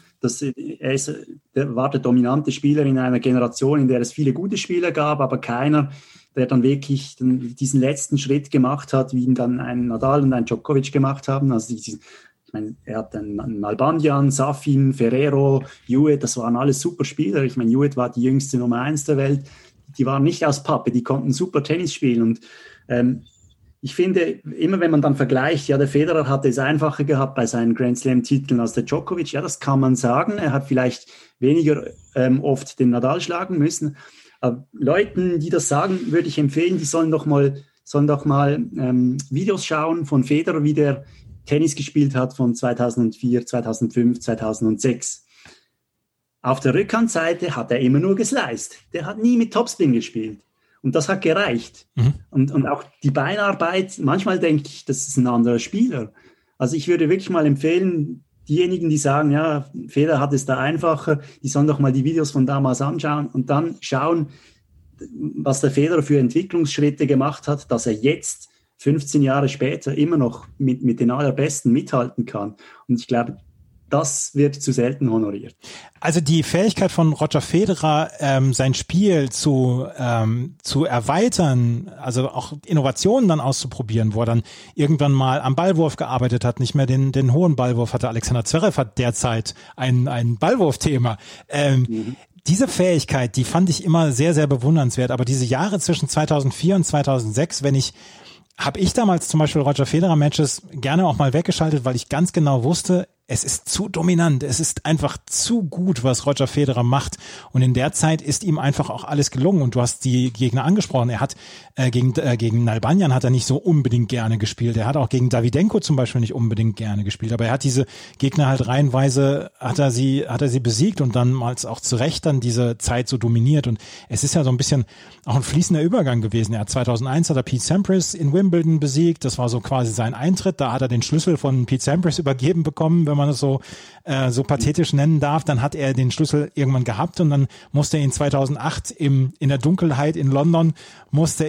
Er war der dominante Spieler in einer Generation, in der es viele gute Spieler gab, aber keiner, der dann wirklich diesen letzten Schritt gemacht hat, wie ihn dann ein Nadal und ein Djokovic gemacht haben. Also ich meine, er hat einen Nalbandian, Safin, Ferrero, Hewitt, das waren alles super Spieler. Ich meine, Hewitt war die jüngste Nummer 1 der Welt. Die waren nicht aus Pappe, die konnten super Tennis spielen. Und ich finde, immer wenn man dann vergleicht, der Federer hatte es einfacher gehabt bei seinen Grand Slam-Titeln als der Djokovic. Ja, das kann man sagen. Er hat vielleicht weniger oft den Nadal schlagen müssen. Aber Leuten, die das sagen, würde ich empfehlen, die sollen doch mal Videos schauen von Federer, wie der Tennis gespielt hat von 2004, 2005, 2006. Auf der Rückhandseite hat er immer nur gesliced. Der hat nie mit Topspin gespielt. Und das hat gereicht. Und auch die Beinarbeit, manchmal denke ich, das ist ein anderer Spieler. Also ich würde wirklich mal empfehlen, diejenigen, die sagen, ja, Federer hat es da einfacher, die sollen doch mal die Videos von damals anschauen und dann schauen, was der Federer für Entwicklungsschritte gemacht hat, dass er jetzt 15 Jahre später immer noch mit den Allerbesten mithalten kann. Und ich glaube, das wird zu selten honoriert. Also die Fähigkeit von Roger Federer, sein Spiel zu erweitern, also auch Innovationen dann auszuprobieren, wo er dann irgendwann mal am Ballwurf gearbeitet hat, nicht mehr den hohen Ballwurf hatte. Alexander Zverev hat derzeit ein Ballwurfthema. Diese Fähigkeit, die fand ich immer sehr, sehr bewundernswert. Aber diese Jahre zwischen 2004 und 2006, habe ich damals zum Beispiel Roger Federer Matches gerne auch mal weggeschaltet, weil ich ganz genau wusste, es ist zu dominant, es ist einfach zu gut, was Roger Federer macht. Und in der Zeit ist ihm einfach auch alles gelungen. Und du hast die Gegner angesprochen. Er hat gegen Nalbandian hat er nicht so unbedingt gerne gespielt. Er hat auch gegen Davydenko zum Beispiel nicht unbedingt gerne gespielt. Aber er hat diese Gegner halt reihenweise, hat er sie besiegt und dann mal auch zu Recht dann diese Zeit so dominiert. Und es ist ja so ein bisschen auch ein fließender Übergang gewesen. 2001 hat er Pete Sampras in Wimbledon besiegt. Das war so quasi sein Eintritt. Da hat er den Schlüssel von Pete Sampras übergeben bekommen, wenn man es so pathetisch nennen darf. Dann hat er den Schlüssel irgendwann gehabt und dann musste er ihn 2008 in der Dunkelheit in London musste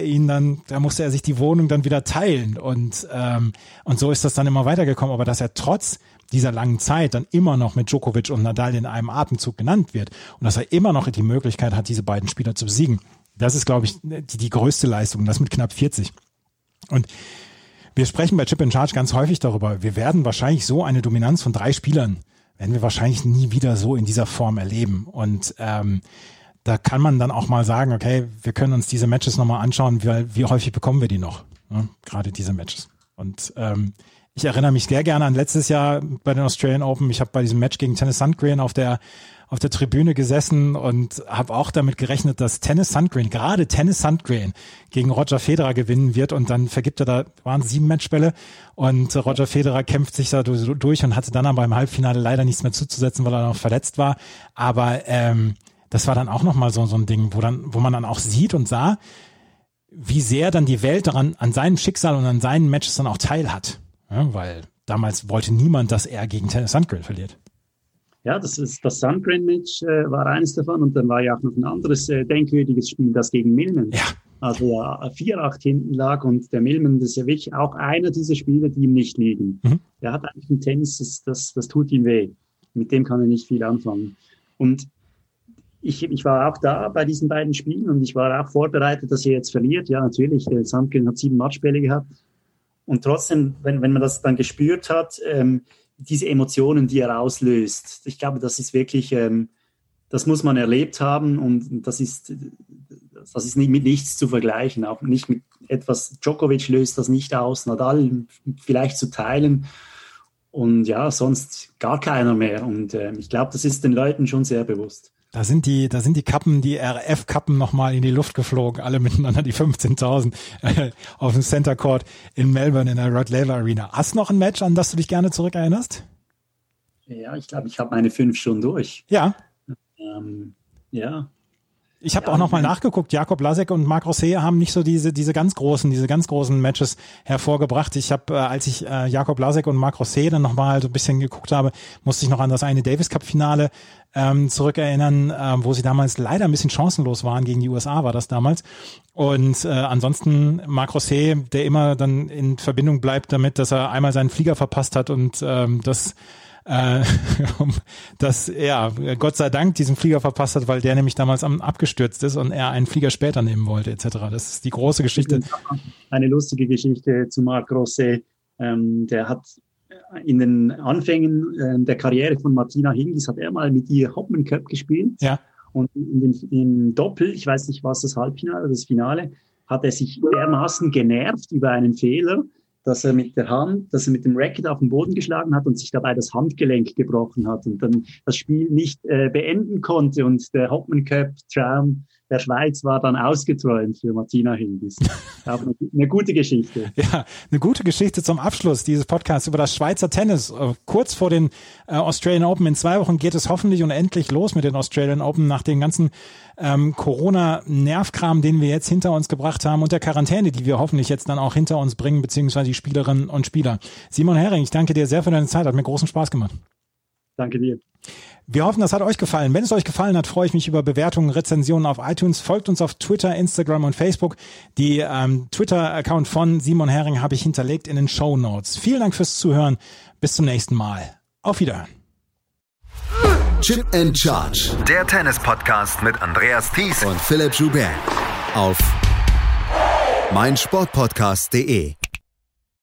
er sich die Wohnung dann wieder teilen und so ist das dann immer weitergekommen. Aber dass er trotz dieser langen Zeit dann immer noch mit Djokovic und Nadal in einem Atemzug genannt wird und dass er immer noch die Möglichkeit hat, diese beiden Spieler zu besiegen, das ist, glaube ich, die größte Leistung, das mit knapp 40. Und wir sprechen bei Chip in Charge ganz häufig darüber, wir werden wahrscheinlich so eine Dominanz von 3 Spielern, werden wir wahrscheinlich nie wieder so in dieser Form erleben. Und da kann man dann auch mal sagen, okay, wir können uns diese Matches nochmal anschauen, wie häufig bekommen wir die noch, ne? Gerade diese Matches. Und ich erinnere mich sehr gerne an letztes Jahr bei den Australian Open. Ich habe bei diesem Match gegen Tennis Sundgren auf der Tribüne gesessen und habe auch damit gerechnet, dass gerade Tennis Sundgren gegen Roger Federer gewinnen wird und dann vergibt er, da waren 7 Matchbälle und Roger Federer kämpft sich da durch und hatte dann aber im Halbfinale leider nichts mehr zuzusetzen, weil er noch verletzt war. Aber das war dann auch nochmal so ein Ding, wo man dann auch sieht und sah, wie sehr dann die Welt daran an seinem Schicksal und an seinen Matches dann auch teilhat. Ja, weil damals wollte niemand, dass er gegen Tennis Sundgren verliert. Ja, das Sundgren-Match war eines davon und dann war ja auch noch ein anderes denkwürdiges Spiel, das gegen Millman. Ja. Also 4-8 hinten lag und der Millman, das ist ja wirklich auch einer dieser Spieler, die ihm nicht liegen. Der hat eigentlich im Tennis, das tut ihm weh. Mit dem kann er nicht viel anfangen. Und ich war auch da bei diesen beiden Spielen und ich war auch vorbereitet, dass er jetzt verliert. Ja, natürlich, Sandgren hat 7 Matchbälle gehabt. Und trotzdem, wenn man das dann gespürt hat, diese Emotionen, die er auslöst, ich glaube, das ist wirklich, das muss man erlebt haben und das ist nicht mit nichts zu vergleichen, auch nicht mit etwas. Djokovic löst das nicht aus, Nadal vielleicht zu teilen und ja, sonst gar keiner mehr. Und ich glaube, das ist den Leuten schon sehr bewusst. Da sind die Kappen, die RF-Kappen nochmal in die Luft geflogen, alle miteinander, die 15.000 auf dem Center Court in Melbourne in der Rod Laver Arena. Hast du noch ein Match, an das du dich gerne zurückerinnerst? Ja, ich glaube, ich habe meine 5 schon durch. Ja. Ja. Ich habe auch nochmal nachgeguckt. Jakob Lasek und Marc Rosset haben nicht so diese ganz großen Matches hervorgebracht. Ich habe, als ich Jakob Lasek und Marc Rosset dann nochmal so ein bisschen geguckt habe, musste ich noch an das eine Davis Cup Finale zurückerinnern, wo sie damals leider ein bisschen chancenlos waren. Gegen die USA war das damals. Und ansonsten Marc Rosset, der immer dann in Verbindung bleibt damit, dass er einmal seinen Flieger verpasst hat und dass er Gott sei Dank diesen Flieger verpasst hat, weil der nämlich damals abgestürzt ist und er einen Flieger später nehmen wollte etc. Das ist die große Geschichte. Eine lustige Geschichte zu Marc Rosset. Der hat in den Anfängen der Karriere von Martina Hingis hat er mal mit ihr Hopman Cup gespielt. Ja. Und im Doppel, ich weiß nicht, was das Halbfinale oder das Finale, hat er sich dermaßen genervt über einen Fehler, dass er mit dem Racket auf den Boden geschlagen hat und sich dabei das Handgelenk gebrochen hat und dann das Spiel nicht beenden konnte und der Hopman Cup Traum der Schweiz war dann ausgeträumt für Martina Hingis. Auch eine gute Geschichte. Ja, eine gute Geschichte zum Abschluss dieses Podcasts über das Schweizer Tennis. Kurz vor den Australian Open in 2 Wochen geht es hoffentlich und endlich los mit den Australian Open nach den ganzen Corona-Nervkram, den wir jetzt hinter uns gebracht haben und der Quarantäne, die wir hoffentlich jetzt dann auch hinter uns bringen, beziehungsweise die Spielerinnen und Spieler. Simon Herring, ich danke dir sehr für deine Zeit, hat mir großen Spaß gemacht. Danke dir. Wir hoffen, das hat euch gefallen. Wenn es euch gefallen hat, freue ich mich über Bewertungen, Rezensionen auf iTunes. Folgt uns auf Twitter, Instagram und Facebook. Die Twitter-Account von Simon Herring habe ich hinterlegt in den Shownotes. Vielen Dank fürs Zuhören. Bis zum nächsten Mal. Auf Wiederhören. Chip and Charge. Der Tennis-Podcast mit Andreas Thies und Philipp Joubert auf meinsportpodcast.de.